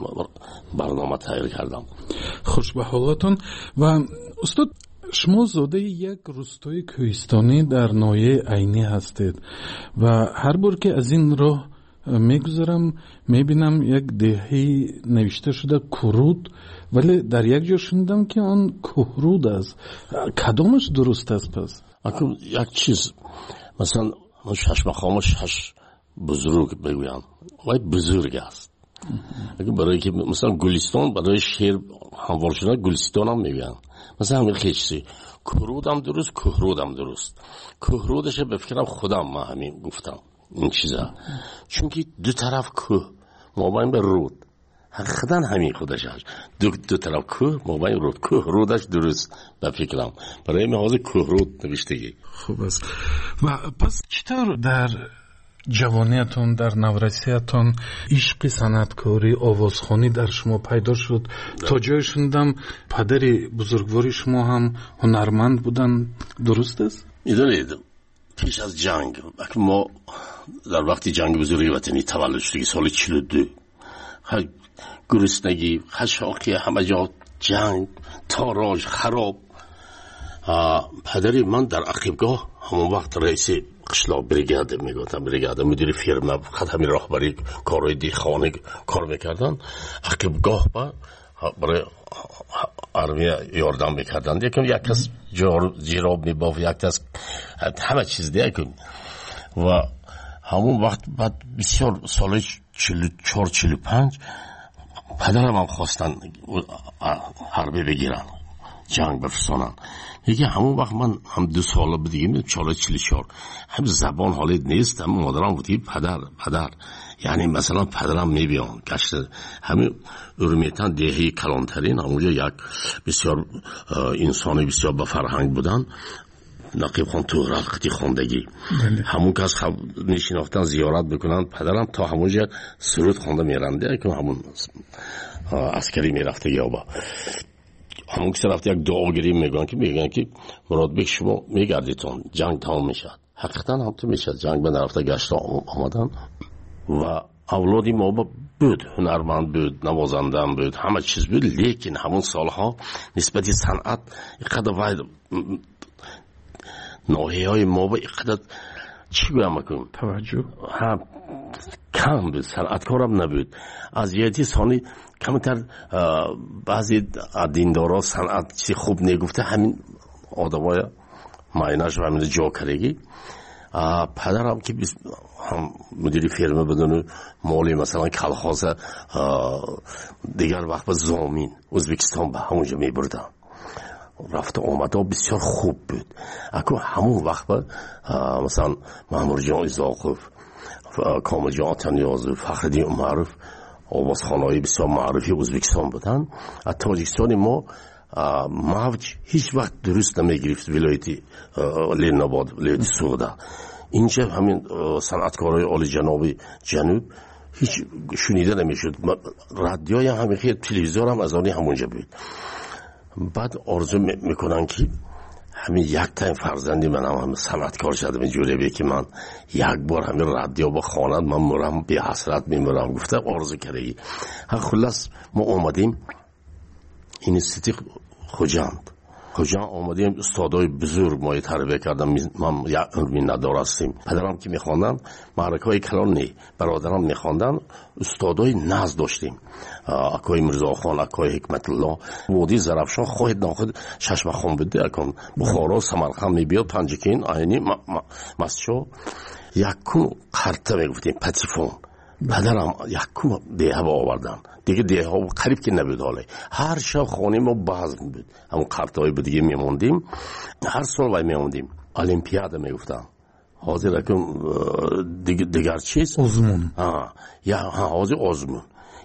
барнома тайёр кардам. хуш ба ҳолатон. ва устод шумо зодаи як рӯстои кӯҳистонӣ дар ноҳияи Айнӣ ҳастед ва ҳар бор ки аз ин роҳ мегузарам мебинам як деҳаи навишта шуда Куруд, вале дар як ҷо шунидам ки он Кӯҳруд аст. кадомаш дуруст аст пас? як чиз масалан шашмақомо шаш бузург мегӯянд, вай бузург аст. барое ки масалан Гулистон барои шеър ҳамвор шуда Гулистонам мегӯянд. масалан ҳамин хечизи Кӯрудам дуруст, Кӯҳрудам дуруст. Кӯҳрудаш бефикрам худам ман ҳамин гуфтам این چیزا، چون که دو طرف کوه مابین به رود حقیقتا همین خودش هست. دو طرف کوه مابین رود، کوه رودش درست به فکرم برای محاض کوه رود نوشتگی. خوب است. و پس چطور در جوانیتون در نورسیتون عشق صنعتکاری آوازخوانی در شما پیدا شد؟ تا جای شنیدم پدری بزرگواری شما هم هنرمند بودن، درست است؟ میدونید پیش از جنگ ما در وقتی جنگ بزرگی وطنی تولد شدیم سال 42 گرسنگی خشاکی همه جا جنگ تاراج خراب. پدری من در عقیبگاه همون وقت رئیس قشلاق بریگاده میگفتم بریگاده مدیر فرما خط همین راهبری کارهای دیخانه کار میکردن. عقیبگاه با برای آرمیا یاردم میکردند. یکم یک کس جراب میبافت، یک کس همه چیز دیگه. و همون وقت بعد بسیار سال 44-45 پدرم هم خواستن حربه بگیرن، جنگ بفرستانن. میگه همون وقت من هم 2 ساله بودیم، 44 هم زبان حالت نیست، هم مادرم بودی پدر یعنی مثلا پدرم میبیان گشت همین ارمیتن دهی کلانترین، همونجا یک بسیار انسانی بسیار با فرهنگ بودن. نقیب خان تو رقتی خوندگی همون کس نشیناختن زیارت بکنن پدرم تا همونجا سرود خونده میرنده که همون عسکری میرفته یا با همون کسی رفته یک دعا گیری میگن که مراد بک شما میگردیتون جنگ تمام میشد. حقیقتا هم تو میشد. جنگ به نرفته گشت آمدن و اولادی ما بود، هنرمند بود، نوازنده بود، همه چیز بود. لیکن همون سالها نسبتی صنعت اینقدر ناحیه های ما با اینقدر چی گویم کنم توجه کم بود، صنعتکارم نبود. از یهتی ثانی کمتر بعضی دیندارا صنعت چی خوب نگفته، همین آدمای مایناش و همین جا کرگی. پدرم که هم مدیر فرمه بدون مالی مثلا کلخاز دیگر وقت به زامین ازبکستان به همونجا می بردن. رفت آمده بسیار خوب بود. اکنون همون وقت به مثلا محمود جان ازاقف، کامل جان آتنیازو، فخردین عمرف، آواز خانه‌های بسیار معروفی ازبکستان بودن. از تاجیکستان ما موج هیچ وقت درست نمیگرفت. ولایتی لناباد، ولایتی سوغده، اینجا همین صنعتکارای عالی جنابی جنوب هیچ شنیده نمیشد. رادیوی هم خیلی، تلویزیون هم از آنی همونجا بود. بعد آرزو میکنن که همین یک تایم فرزندی من هم صنعتکار شدم اینجوری که من یک بار همین رادیو با خواند من مرم بی حسرت میمرم. گفته آرزو کردی. خلاص ما اومدیم اینستیتی خوجند آمدیم. استادای بزرگ ما تربیت کردم. من یک علمی ندارستیم. پدرم که میخواندن معرکه های کلانی، برادرم میخواندن. استادای ناز داشتیم، اکای مرزا خان، اکای حکمت الله. وادی زرافشان خواهد ناخد ششم خان بده، اکن بخارا سمرقند میبیاد، پنجکین آینی مسجو یکو قرطه میگفتیم پتیفون. پدرم یکو دیه با آوردن دیگه. دیه ها قریب که نبود. حاله هر شب خانه ما بازم بود. همون قرطه های دیگه میموندیم. هر سال وای میموندیم. المپیاد میگفتن. حاضر اکن دیگر چیز آزمون. حاضر آزمون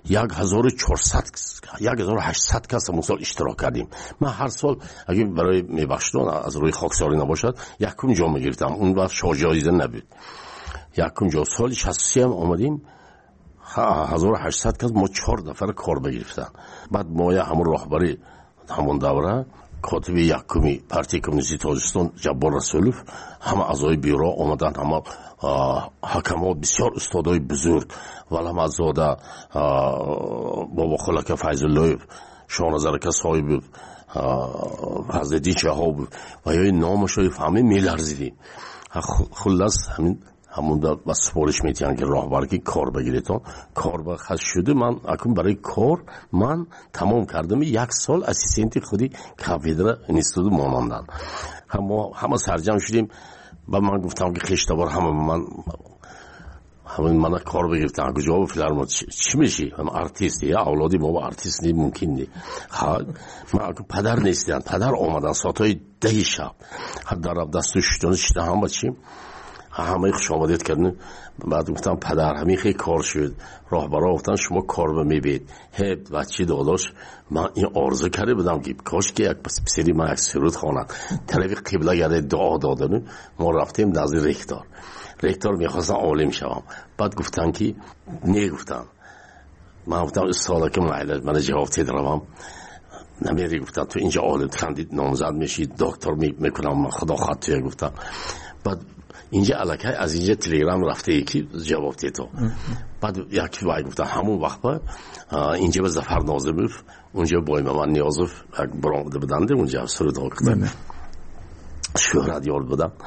1800 کس همون سال اشتراک کردیم. من هر سال اگه برای میبخشتون از روی خاکساری نباشد یکم جا میگرفتم. اون وقت شاجایزه نبود. یکم جا سال 63 هم آمدیم. 1800 کس ما 4 نفر کار بگرفتن. بعد ما همون راهبری همون دوره کاتب یکمی پارتی کمونیستی تاجیکستان جبار رسولوف، همه اعضای بیورو آمدن، همه حکما بسیار استادای بزرگ، ولهم ازاده بابا خلک فیض الله، شاه زرک صاحب، حضرت شهاب و یا نامش رو فهمیم میلرزیدیم. خلاص همون با سپارش میتین که راهبر که کار بگیریتون کار با خاص شده. من اکنون برای کار من تمام کردم. 1 سال اسیستنتی خودی کافدرا اینستیتوت مانندن. همه سرجم شدیم. و من گفتم که خشتبار همین من کار بگیرتن. جواب فیلارمون چی میشی؟ من آرتیستی یا اولادی ما آرتیست نی ممکن نی. من اکنون پدر نیستم. پدر آمدن ساعتای 10 شب. در دستش شده هم بچیم. همه خوش آمدید کردن. بعد گفتم پدر همین خیلی کار شد. راهبرا گفتن شما کار به میبید. بچه داداش من این آرزو کرده بودم که کاش که یک پسری من یک سرود خواند. طرف قبله گرده دعا دادن. ما رفتیم نزد رکتور میخواستم عالم شوم. بعد گفتن که نگفتن. من گفتم استادا که من جواب تدروم نمیری. گفتن تو اینجا عالم خندید نامزد میشید دکتر میکنم خدا خاطر. گفتم بعد اینجا علاقه از اینجا تلگرام رفته یکی جواب دیتو. بعد یکی وای گفتن همون وقت اینجا به ظفر ناظموف، اونجا بای من نیازوف برآمده بودند. اونجا سرود کردن شهرت یاد بودم.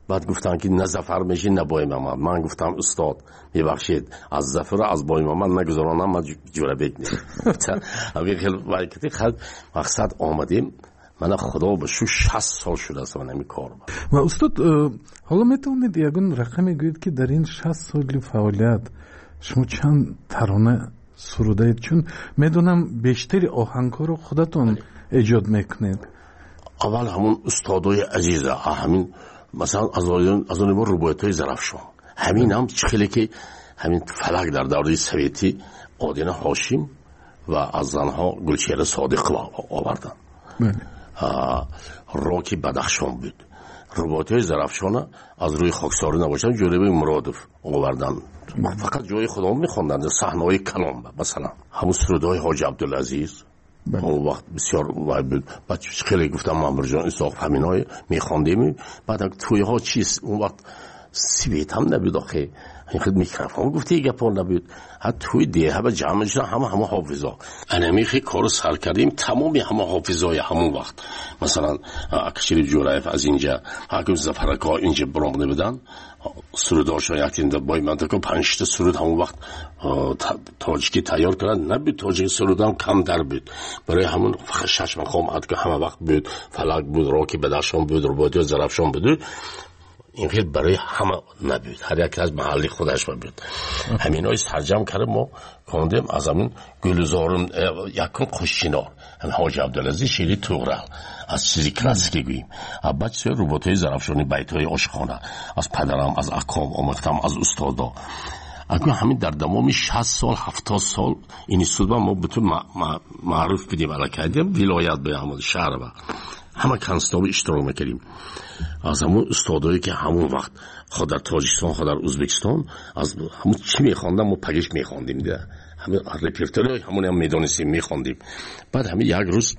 بعد گفتن که نه ظفر میشه نه بای محمد. من گفتم استاد میبخشید از ظفر از بای محمد نگذارانم من جوره بگنیم. اگه خیلی مقصد آمدیم من خدا به شو 60 سال شده است من همین کار و استاد حالا میتونید یگون رقمی گوید که در این 60 سال فعالیت شما چند ترانه سروده اید؟ چون میدونم بیشتری آهنگ‌ها رو خودتون ایجاد میکنید. اول همون استادای عزیزه همین مثلا از اون روبایت‌های ظرفشان همین هم خیلی که همین فلک در دوره سویتی آدینه هاشم و از زنها گلچهره صادق آوردن. راکی بدخشان بود. روبایت‌های ظرفشان از روی خاکساری نباشن جوریبه مرادف آوردن. فقط جای خدا میخوندن صحنه‌های کلام مثلا همون سرودهای حاج عبدالعزیز اون وقت بسیار وای بود. بعد خیلی گفتم مامور جان اساق همینای میخوندیم. بعد توی ها چیز اون وقت سویت هم نبود آخه این خود میکروفون گفتی گپا نبود. حتی توی دیه به جمع شدن همه حافظا انمی خیلی کارو سر کردیم تمامی همه حافظای همون وقت مثلا اکشیر جورایف از اینجا حکم زفرکا اینجا برامونه بدن سروداشون یکتین بای منطقه 5 تا سرود همون وقت تاجیکی تیار کردن نبود. تاجیکی سرودم کم در بود برای همون شش مقام حد که همه وقت بود فلک بود راکی بدخشان بود روبایت ظرفشان بود این خیلی برای همه نبود هر یک از محلی خودش بود. همین های سرجم کردم ما کندیم از همین گلزارم یکم خوششینار همین حاج عبدالعزیز شیری توغرل از چیزی کلاسیکی گوییم بعد سوی روبایت ظرفشانی بیت های عاشقانه از پدرم از اقام آموختم از استادا اگه همین در دمامی 60 سال 70 سال این استودیو ما به طور معروف بدیم علاکه ولایت به همون شهر با همه کنستاب اشتراک میکردیم از همون استادایی که همون وقت خود در تاجیکستان خود در ازبکستان از همون چی میخواندم ما پگش میخواندیم ده همین رپرتوری همون هم میدونستیم میخواندیم. بعد همین یک روز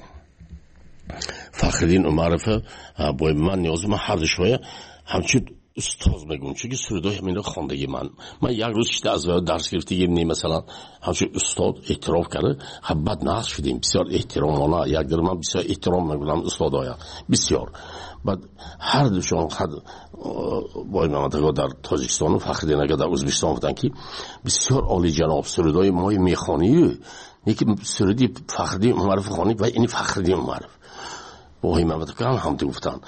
فخرالدین عمرف با من نیازم هر دشویه همچون استاد میگم چون که سرودای همین رو خواندگی من یک روز شده از درس گرفتیم نیم مثلا همچون استاد اعتراف کرده بعد نقص شدیم بسیار احترامانه یک در من بسیار احترام میکنم استادایا بسیار. بعد هر دوشان خد بای محمد در تاجیکستان و فخرالدین اگر در ازبکستان بودن که بسیار عالی جناب سرودای مای میخوانی یکی سرودی فخرالدین عمرف خوانی و این فخرالدین عمرف بای محمد هم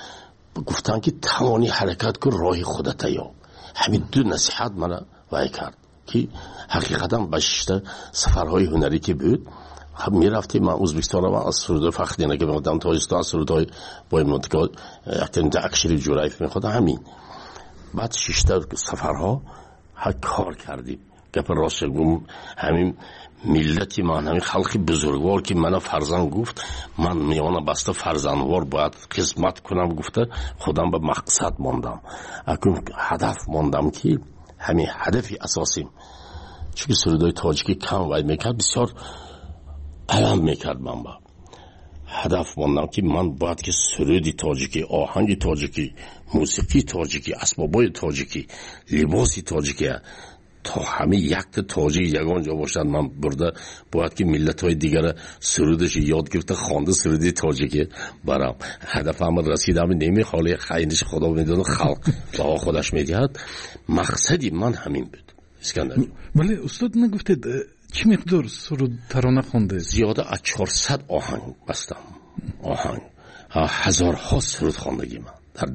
گفتن که توانی حرکت کن راه خودت یا همین دو نصیحت من وای کرد که حقیقتا بشته سفرهای هنری که بود هم میرفتیم من ازبکستان و از سرود فخرالدین که می‌گفتم تاجیکستان سرودهای با منطقه یکتن اکشری جورایف می‌خواد همین. بعد 6 تا سفرها کار کردیم گپ راست گم همین ملتی من همین خلقی بزرگوار که من فرزند گفت من میانه بسته فرزندوار باید خدمت کنم گفته خودم به مقصد ماندم اکنون هدف ماندم که همین هدفی اساسیم چون سرودای تاجیکی کم وای میکرد بسیار علم میکرد من با هدف ماندم که من باید که سرودی تاجیکی آهنگ تاجیکی موسیقی تاجیکی اسبابای تاجیکی لباسی تاجیکی تا همه یک تاجیک یگان جا باشد من برده باید که ملت های دیگر سرودش یاد گرفته خوانده سرودی تاجیکی برام هدف هم رسیدم نمیخواله خیلیش خدا میدونه خلق با خودش میدهد مقصدی من همین بود. اسکندر ولی استاد نگفتید چی مقدار سرود ترانه خونده؟ زیاده از 400 آهنگ بستم آهنگ هزارها سرود خواندگی من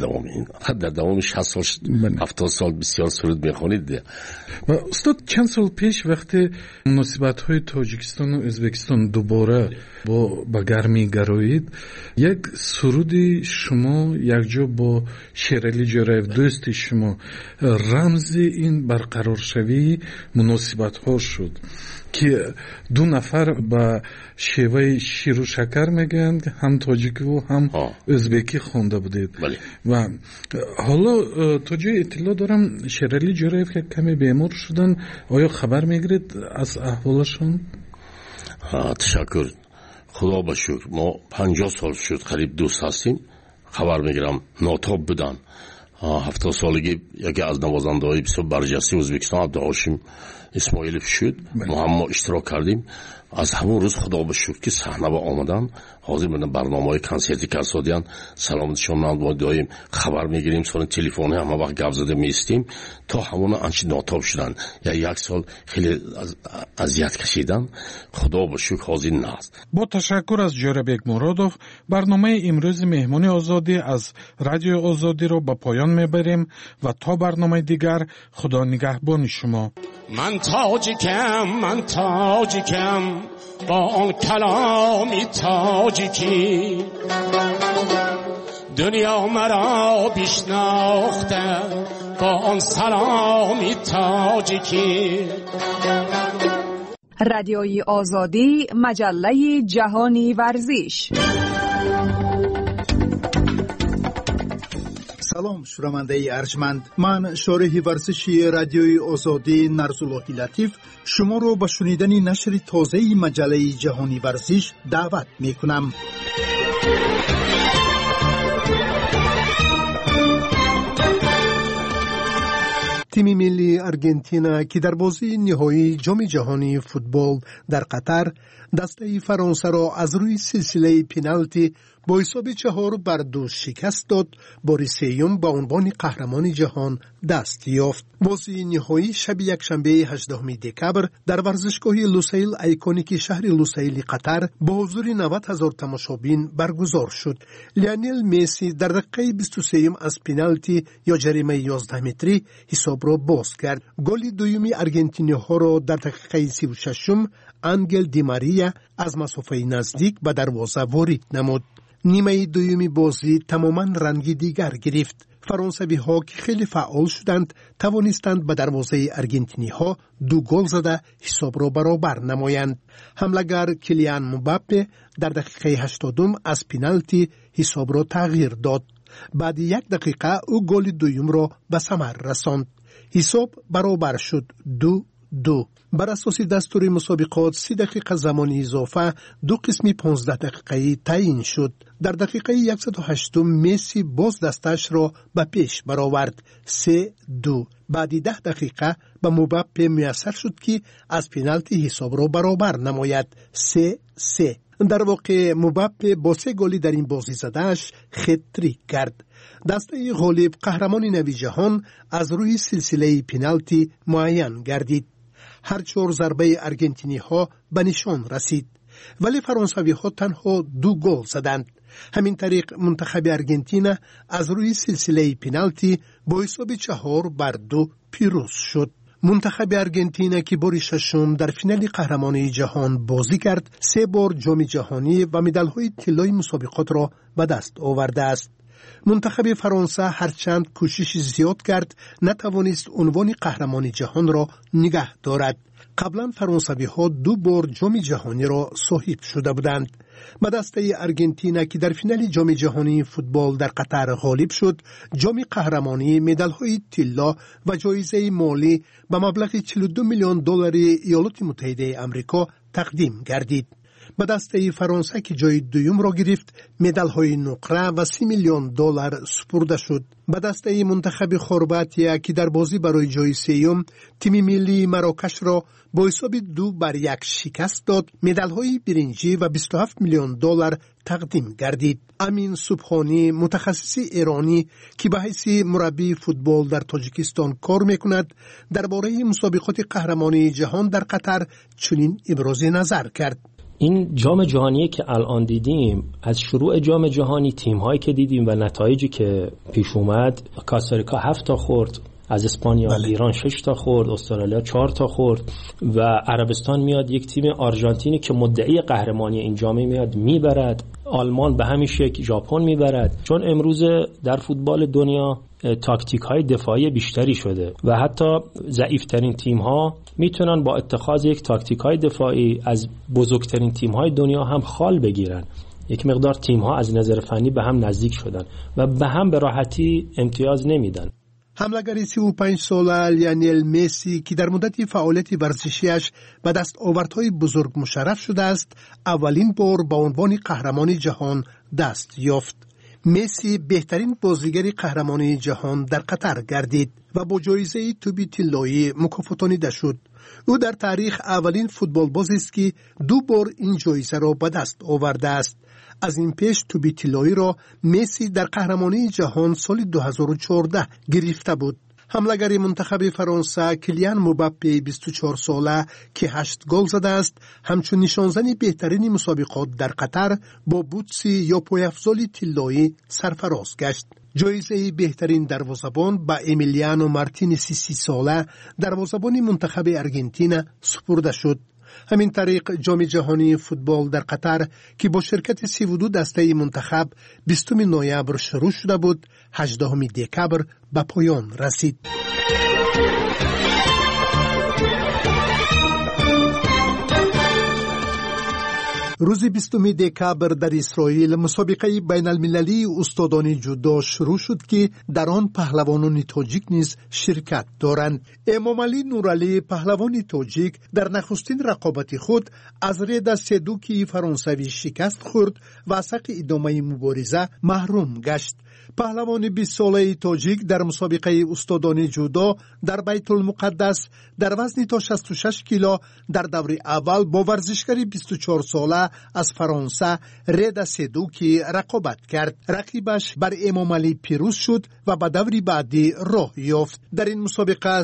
در دوام 60 سال 70 سال بسیار سرود میخونید. و استاد چند سال پیش وقتی مناسبت های تاجیکستان و ازبکستان دوباره با گرمی گرایید یک سرودی شما یک جا با شیرعلی جورایف دوست شما رمز این برقرار شوی مناسبت ها شد که 2 نفر با شیوه شیر و شکر میگن هم تاجیکی و هم ازبکی خونده بودید و حالا تا جای اطلاع دارم شیرعلی جورایف که کمی بیمار شدن آیا خبر میگیرید از احوالشون؟ تشکر خدا با شکر ما 50 سال شد قریب دوست هستیم خبر میگیرم ناتاب بودن 70 سالگی یکی از نوازنده های بسیار برجسته ازبکستان عبدالهاشم اسماعیلوف شد. ما هم اشتراک کردیم. از همون روز خدا به شکر که صحنه با آمدن حاضر بودن برنامه‌های کنسرتی که اسادیان سلامتشون ما دایم خبر میگیریم، سر تلفنی هم وقت گپ زده میستیم تا همون انچ ناتاب شدن یا یک سال خیلی اذیت کشیدن. خدا به شکر حاضر است. با تشکر از جوربک مرادوف برنامه امروز مهمون آزادی از رادیو آزادی رو به پایان میبریم و تا برنامه دیگر خدا نگهبان شما. من تاجیکم با آن کلامی تاجیکی دنیا مرا بشناخته با آن سلامی تاجیکی. رادیوی آزادی، مجله جهانی ورزش. سلام شنونده ارجمند، من شارح ورزشی رادیوی آزادی نرزاللهی لطیف شما رو به شنیدن نشر تازه مجله جهانی ورزش دعوت می کنم. تیم ملی آرژانتین که در بازی نهایی جام جهانی فوتبال در قطر دسته فرانسه را از روی سلسله پنالتی با حساب 4-2 شکست داد، بار سوم به عنوان قهرمان جهان دست یافت. بازی نهایی شب یکشنبه 18 دکبر در ورزشگاه لوسیل ایکونیک شهر لوسیل قطر با حضور 90,000 تماشابین برگزار شد. لیونل مسی در دقیقه 23 از پنالتی یا جریمه 11 متری حساب را باز کرد. گل دومی آرژانتینی ها را در دقیقه 36 آنگل دی ماریا از مسافه نزدیک به دروازه وارد نمود. نیمه دومی بازی تماما رنگی دیگر گرفت. فرانسوی ها که خیلی فعال شدند توانستند به دروازه آرژانتینی ها 2 گل زده حساب را برابر نمایند. حمله‌گر کیلیان مباپه در دقیقه 80 از پنالتی حساب را تغییر داد. بعد 1 دقیقه او گل دوم را به ثمر رساند. حساب برابر شد 2-2. بر اساس دستور مسابقات 30 دقیقه زمان اضافه 2 قسم 15 دقیقه‌ای تعیین شد. در دقیقه 108 مسی باز دستش را به پیش برآورد 3-2. بعد 10 دقیقه به مباپه میسر شد که از پنالتی حساب را برابر نماید 3-3. در واقع مباپه با 3 گلی در این بازی زدهش خطریک کرد. دسته غالب قهرمان نوی جهان از روی سلسله پنالتی معین گردید. هر 4 ضربه آرژانتینی ها به نشان رسید، ولی فرانسوی ها تنها 2 گل زدند. همین طریق منتخب آرژانتین از روی سلسله پنالتی با حساب 4-2 پیروز شد. منتخب آرژانتین که بار 6 در فینال قهرمانی جهان بازی کرد، 3 بار جام جهانی و مدال‌های طلای مسابقات را به دست آورده است. منتخب فرانسه هرچند کوشش زیاد کرد نتوانست عنوان قهرمان جهان را نگه دارد. قبلا فرانسوی ها 2 بار جام جهانی را صاحب شده بودند. به دسته آرژانتین که در فینال جام جهانی فوتبال در قطر غالب شد، جام قهرمانی، مدال‌های طلا و جایزه مالی به مبلغ 42 میلیون دلار ایالات متحده آمریکا تقدیم گردید. به دسته فرانسه که جای دوم را گرفت، مدال‌های نقره و 30 میلیون دلار سپرده شد. به دسته منتخب خرواطیه که در بازی برای جای سوم تیم ملی مراکش را با حساب 2-1 شکست داد، مدال‌های برنجی و 27 میلیون دلار تقدیم گردید. امین سبحانی، متخصص ایرانی که به حیث مربی فوتبال در تاجیکستان کار میکند، درباره مسابقات قهرمانی جهان در قطر چنین ابراز نظر کرد. این جام جهانی که الان دیدیم، از شروع جام جهانی تیم‌هایی که دیدیم و نتایجی که پیش اومد، کاستاریکا 7 تا خورد از اسپانیا، ایران 6 تا خورد، استرالیا 4 تا خورد و عربستان میاد یک تیم آرژانتینی که مدعی قهرمانی این جام میاد میبرد. آلمان به همین شکل ژاپن میبرد. چون امروز در فوتبال دنیا تاکتیک های دفاعی بیشتری شده و حتی ضعیفترین تیم ها میتونن با اتخاذ یک تاکتیک های دفاعی از بزرگترین تیم های دنیا هم خال بگیرن. یک مقدار تیم ها از نظر فنی به هم نزدیک شدن و به هم به راحتی امتیاز نمیدن. حمله‌گر 35 ساله لیونل مسی که در مدت فعالیت ورزشیش به دستاوردهای بزرگ مشرف شده است، اولین بار به عنوان قهرمان جهان دست یافت. مسی بهترین بازیگر قهرمانی جهان در قطر گردید و با جایزه توپ طلایی مکافاتانیده شد. او در تاریخ اولین فوتبال بازی است که 2 بار این جایزه را به دست آورده است. از این پیش توپ طلایی را مسی در قهرمانی جهان سال 2014 گرفته بود. حمله‌گر منتخب فرانسه کلیان مباپه 24 ساله که 8 گل زده است، همچون نشانزن بهترین مسابقات در قطر با بوتسی یا پایافزال طلایی سرفراز گشت. جایزه بهترین دروازه‌بان با امیلیانو مارتینز 30 ساله دروازه‌بان منتخب آرژانتین سپرده شد. همین طریق جام جهانی فوتبال در قطر که با شرکت 32 دسته منتخب 20 نوامبر شروع شده بود، 18 دکبر به پایان رسید. روز 20 دکبر در اسرائیل مسابقه بین المللی استادان جودو شروع شد که در آن پهلوانان تاجیک نیز شرکت دارند. امامعلی نورعلی پهلوان تاجیک در نخستین رقابت خود از رد سدوکی فرانسوی شکست خورد و از حق ادامه مبارزه محروم گشت. پهلوان 20 ساله تاجیک در مسابقه استادان جودو در بیت المقدس در وزن تا 66 کیلو در دور اول با ورزشکار 24 ساله از فرانسه رد سدوکی رقابت کرد. رقیبش بر امامعلی پیروز شد و به دور بعدی راه یافت. در این مسابقه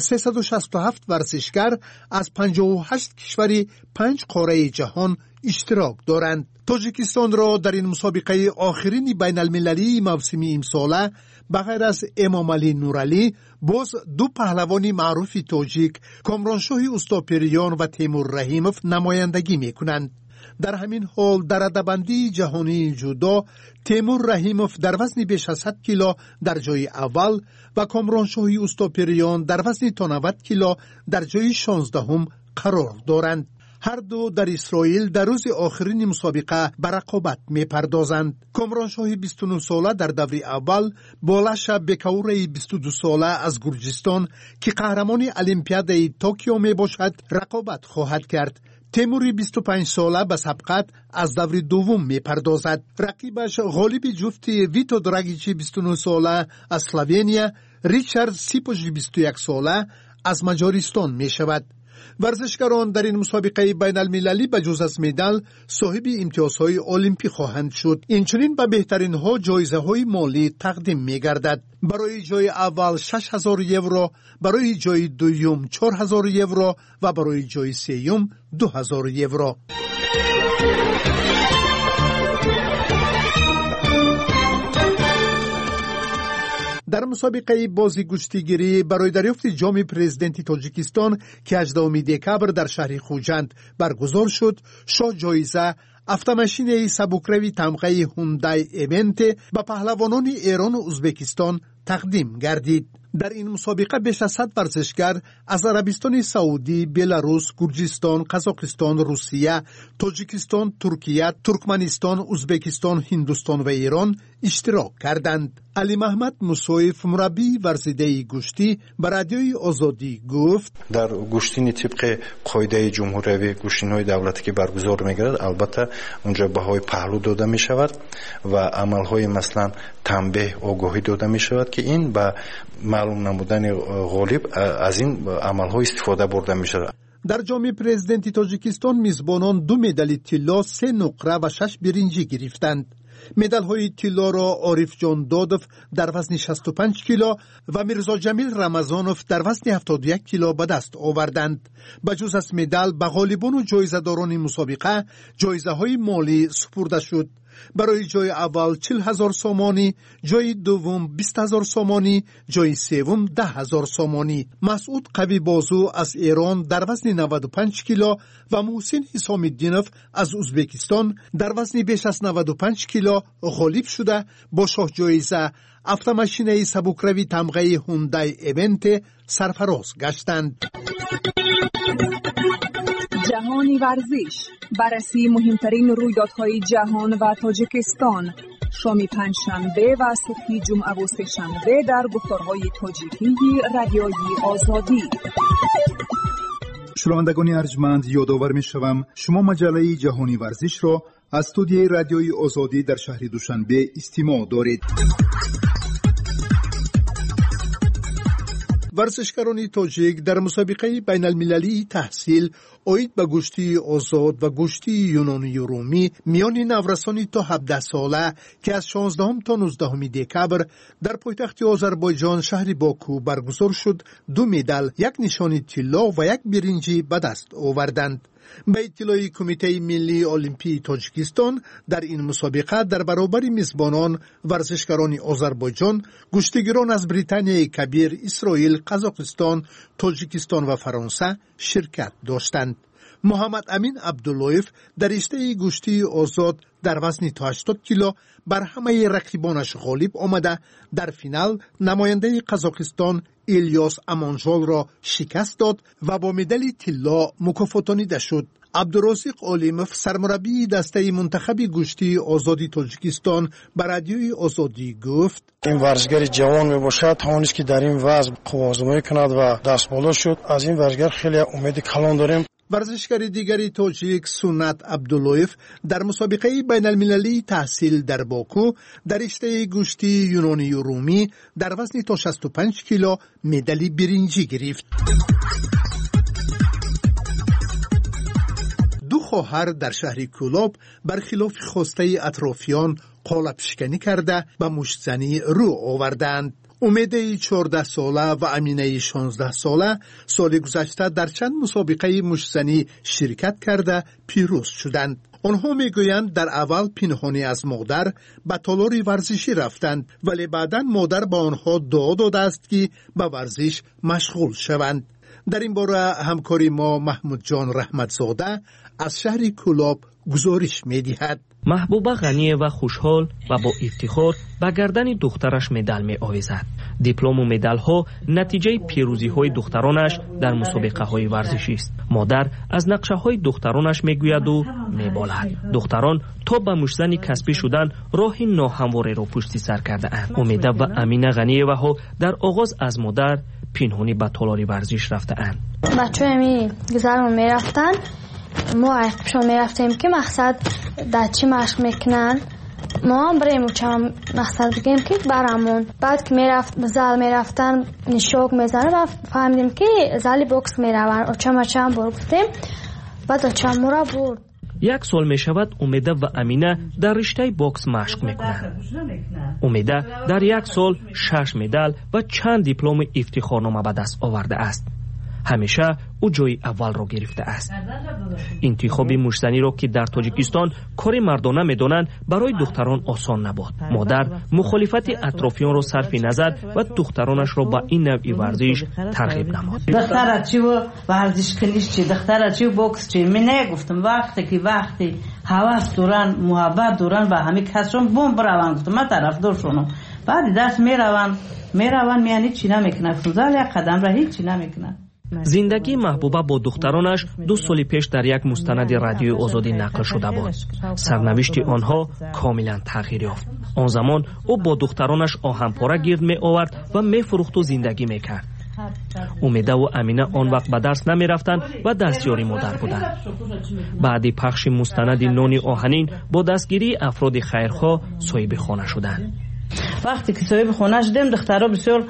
367 ورزشکار از 58 کشور 5 قاره جهان اشتراک دارند. تاجیکستان را در این مسابقه آخرین بین المللی موسم امساله بغیر از امامعلی نورعلی باز 2 پهلوان معروف تاجیک کامرانشاه اوستاپریان و تیمور رحیموف نمایندگی میکنند. در همین حال در رده‌بندی جهانی جودو تیمور رحیموف در وزن بیش از 100 کیلو در جای اول و کامرانشاه اوستاپریان در وزن تا 90 کیلو در جای 16 قرار دارند. هر دو در اسرائیل در روز آخرین مسابقه به رقابت می‌پردازند. کامرانشاه 29 ساله در دور اول با لاشا بکاوری 22 ساله از گرجستان که قهرمان المپیاد توکیو میباشد رقابت خواهد کرد. تیموری 25 ساله به سبقت از دور دوم می‌پردازد. رقیبش غالب جفت ویتو دراگیچی 29 ساله از اسلوونیا، ریچارد سیپوژی 21 ساله از مجارستان می‌شود. ورزشکاران در این مسابقه بین المللی به جز از مدال صاحب امتیازهای المپی خواهند شد. اینچنین به بهترین ها جایزه های مالی تقدیم می گردد. برای جای اول 6000 یورو، برای جای دوم 4000 یورو و برای جای سوم 2000 یورو. در مسابقه بازی گشتیگیری برای دریافت جام پرزیدنت تاجیکستان که 18 دکبر در شهر خوجند برگزار شد، شاه جایزه автомашинияи сабукрави тамғаи ҳундай эвенте ба паҳлавонони эрону узбекистон тақдим гардид. дар ин мусобиқа беш аз 100 варзишгар аз арабистони саудӣ, беларус, гурҷистон, қазоқистон, русия, тоҷикистон, туркия, туркманистон, узбекистон, ҳиндустон ва эрон иштирок карданд. али маҳмад мусоев, мураббии варзидаи гӯштӣ, ба радиои озодӣ гуфт: дар гӯштини тибқи қоидаи ҷумҳуриявӣ гӯштинҳои давлатӣ ки баргузор мегардад, албатта унҷо баҳои паҳлӯ дода мешавад ва амалҳои маслан танбеҳ, огоҳӣ дода мешавад ки ин ба маълум намудани ғолиб аз ин амалҳо истифода бурда мешавад. дар ҷоми президенти тоҷикистон мизбонон 2 медали тилло, 3 нуқра ва 6 биринҷӣ гирифтанд. медалҳои тиллоро орифҷон додов дар вазни 65 кило ва мирзоҷамил рамазонов дар вазни 71 кило ба даст оварданд. ба ҷуз аз медал ба ғолибону ҷоизадорони мусобиқа ҷоизаҳои молӣ супурда шуд. برای جای اول 40,000 سامانی، جای دوم 20,000 سامانی، جای سوم 10,000 سامانی. مسعود قوی بازو از ایران در وزن 95 کیلو و محسن حسام الدینوف از ازبکستان در وزن بیش از 95 کیلو غالب شده با شاه جایزه автомашинияи сабукравӣ тамғаи ҳундай эвенте سرفراز گشتند. جهانی ورزش، بررسی مهمترین رویدادهای جهان و تاجیکستان، شام پنجشنبه و صبح جمعه و سه‌شنبه در گفتارهای تاجیکی رادیوی آزادی. شنوندگان ارجمند، یادآور می‌شوم شما مجله جهانی ورزش را از استودیوی رادیوی آزادی در شهر دوشنبه استماع دارید. ورزشکاران تاجیک در مسابقه بین المللی تحصیل اوید به گشتی آزاد و گشتی یونانی و رومی میان نورسانی تا 17 ساله که از 16 تا 19 دکبر در پایتخت آذربایجان شهر باکو برگزار شد 2 مدال، 1 نشان طلا و 1 برنجی به دست آوردند. به اطلاع کمیته ملی المپی تاجیکستان در این مسابقه در برابر میزبانان ورزشکاران آذربایجان گشتیگران از بریتانیای کبیر، اسرائیل، قزاقستان، تاجیکستان و فرانسه شرکت داشتند. محمد امین عبداللهیف در رشته گشتی آزاد در وزن تا 80 کیلو بر همه رقیبانش غالب آمده در فینال نماینده قزاقستان الیاس امانجال را شکست داد و با مدال طلا مکافاتانیده شد. عبدالرازق علیموف سرمربی دسته منتخب گشتی آزادی تاجیکستان بر رادیوی آزادی گفت: این ورزشگر جوان میباشد، توانست که در این وزن قوازآزمایی کند و دست بالا شد. از این ورزشگر خیلی امید کلان داریم. ورزشکار دیگری تاجیک سنت عبداللهیف در مسابقه بین المللی تحصیل در باکو در رشته گشتی یونانی و رومی در وزن تا 65 کیلو مدال برنجی گرفت. دو خواهر در شهر کولاب برخلاف خواسته اطرافیان قالب شکنی کرده به مشتزنی رو آوردند. امیده 14 ساله و امینه 16 ساله سال گذشته در چند مسابقه مشتزنی شرکت کرده پیروز شدند. آنها میگویند در اول پنهانی از مادر به تالار ورزشی رفتند، ولی بعداً مادر به آنها دعا داده است که به ورزش مشغول شوند. در این باره همکاری ما محمود جان رحمتزاده از شهر کولاب گزارش می‌دهد. محبوبه غنی و خوشحال و با افتخار به گردن دخترش مدال می‌آویزد. دیپلم و مدال‌ها نتیجه پیروزی‌های دخترانش در مسابقه‌های ورزشی است. مادر از نقشه‌های دخترانش می‌گوید و می‌بالد. دختران تا به مشتزن کسبی شدن راهی ناهمواری را پشت سر کرده‌اند. امیده و امینه غنی‌یوه ها در آغاز از مادر پنهانی به تالار ورزش رفته‌اند. بچه‌ها می گذرون می‌رفتن، ما پیشون می‌رفتیم که مقصد در چی مشق میکنن، ما هم بریم چم مقصد بگیم که برامون. بعد که زل میرفتن نشوک میزنه و فهمیدیم که زلی بوکس میرون و چم برگفتیم. بعد چم را برد. 1 سال می شود امیده و امینه در رشته بوکس مشق میکنند. امیده در 1 سال 6 مدال و چند دیپلم افتخارنامه به دست آورده است. همیشه او جای اول را گرفته است. انتخاب مشتزنی را که در تاجیکستان کاری مردانه می‌دانند برای دختران آسان نبود. مادر مخالفت اطرافیان را صرف نظر و دخترانش را به این نوع ورزش ترغیب نمود. دختر چی ورزش کنیش چی، دختر چی بوکس چی، من نگفتم وقتی هوس دارن، محبت دارن و همه کسشون بوم بروند، گفتم من طرفدار شونم. بعد دست میروند میانی چی نمیکنن، فوزال یک قدم را هیچ چی نمیکنن. زندگی محبوبه با دخترانش 2 سال پیش در یک مستند رادیوی آزادی نقل شده بود. سرنوشت آنها کاملا تغییر یافت. آن زمان او با دخترانش آهنپاره گرد می آورد و می فروخت و زندگی می کرد. امیده و امینه آن وقت به درس نمی رفتند و دستیاری مادر بودند. بعد پخش مستند نان آهنین با دستگیری افراد خیرخواه صاحب خانه شدند. وقتی که صاحب خانه شدیم دخترها بسیار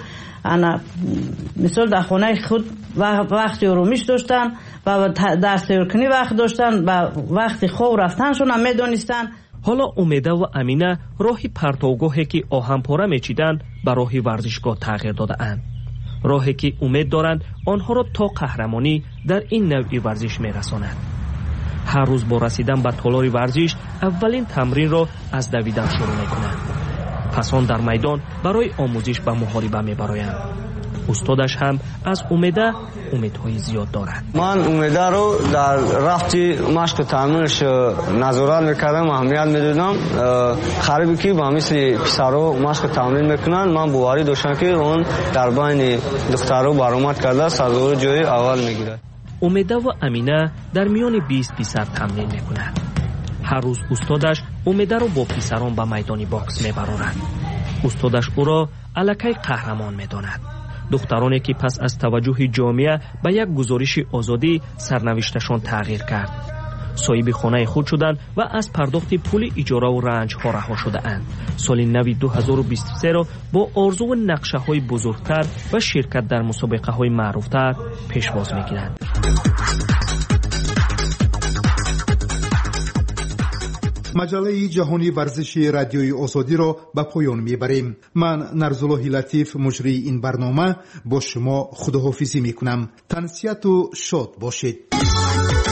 مثل در خانه خود وقتی آرومیش داشتن و درس کنی وقت داشتن و وقتی خواب رفتنشون هم میدونستن. حالا امیده و امینه راهی پرتوگاهی که آهنپاره میچیدن به راهی ورزشگاه تغییر داده اند. راهی که امید دارند آنها را تا قهرمانی در این نوع ورزش میرساند. هر روز با رسیدن به تالار ورزش اولین تمرین را از دویدن شروع میکنند. پس آن در میدان برای آموزش به محاربه میبرایند. استادش هم از امیدهای زیاد دارد. من امیده رو در رفتی مشق تمرینش نظارت میکردم، اهمیت میدادم. خریبی که با مثل پسرها مشق تمرین میکنن، من باوری داشتم که اون در بین دخترها برآمد کرده سرور جای اول میگیره. امیده و امینه در میان 20 پسر تمرین میکنند. هر روز استادش امیده رو با پسران به میدان باکس میبرند. استادش او را الکی قهرمان میداند. دخترانی که پس از توجه جامعه به یک گزارش آزادی سرنوشتشان تغییر کرد. صاحب خانه خود شدند و از پرداخت پول اجاره و رنج ها رها شده اند. سال نو 2023 را با آرزو و نقشه های بزرگتر و شرکت در مسابقه های معروفتر پیشواز میگیرند. مجله جهانی ورزش رادیوی آزادی را به پایان میبریم. من نرزالله لطیف مجری این برنامه با شما خداحافظی میکنم. تنسیت و شاد باشید.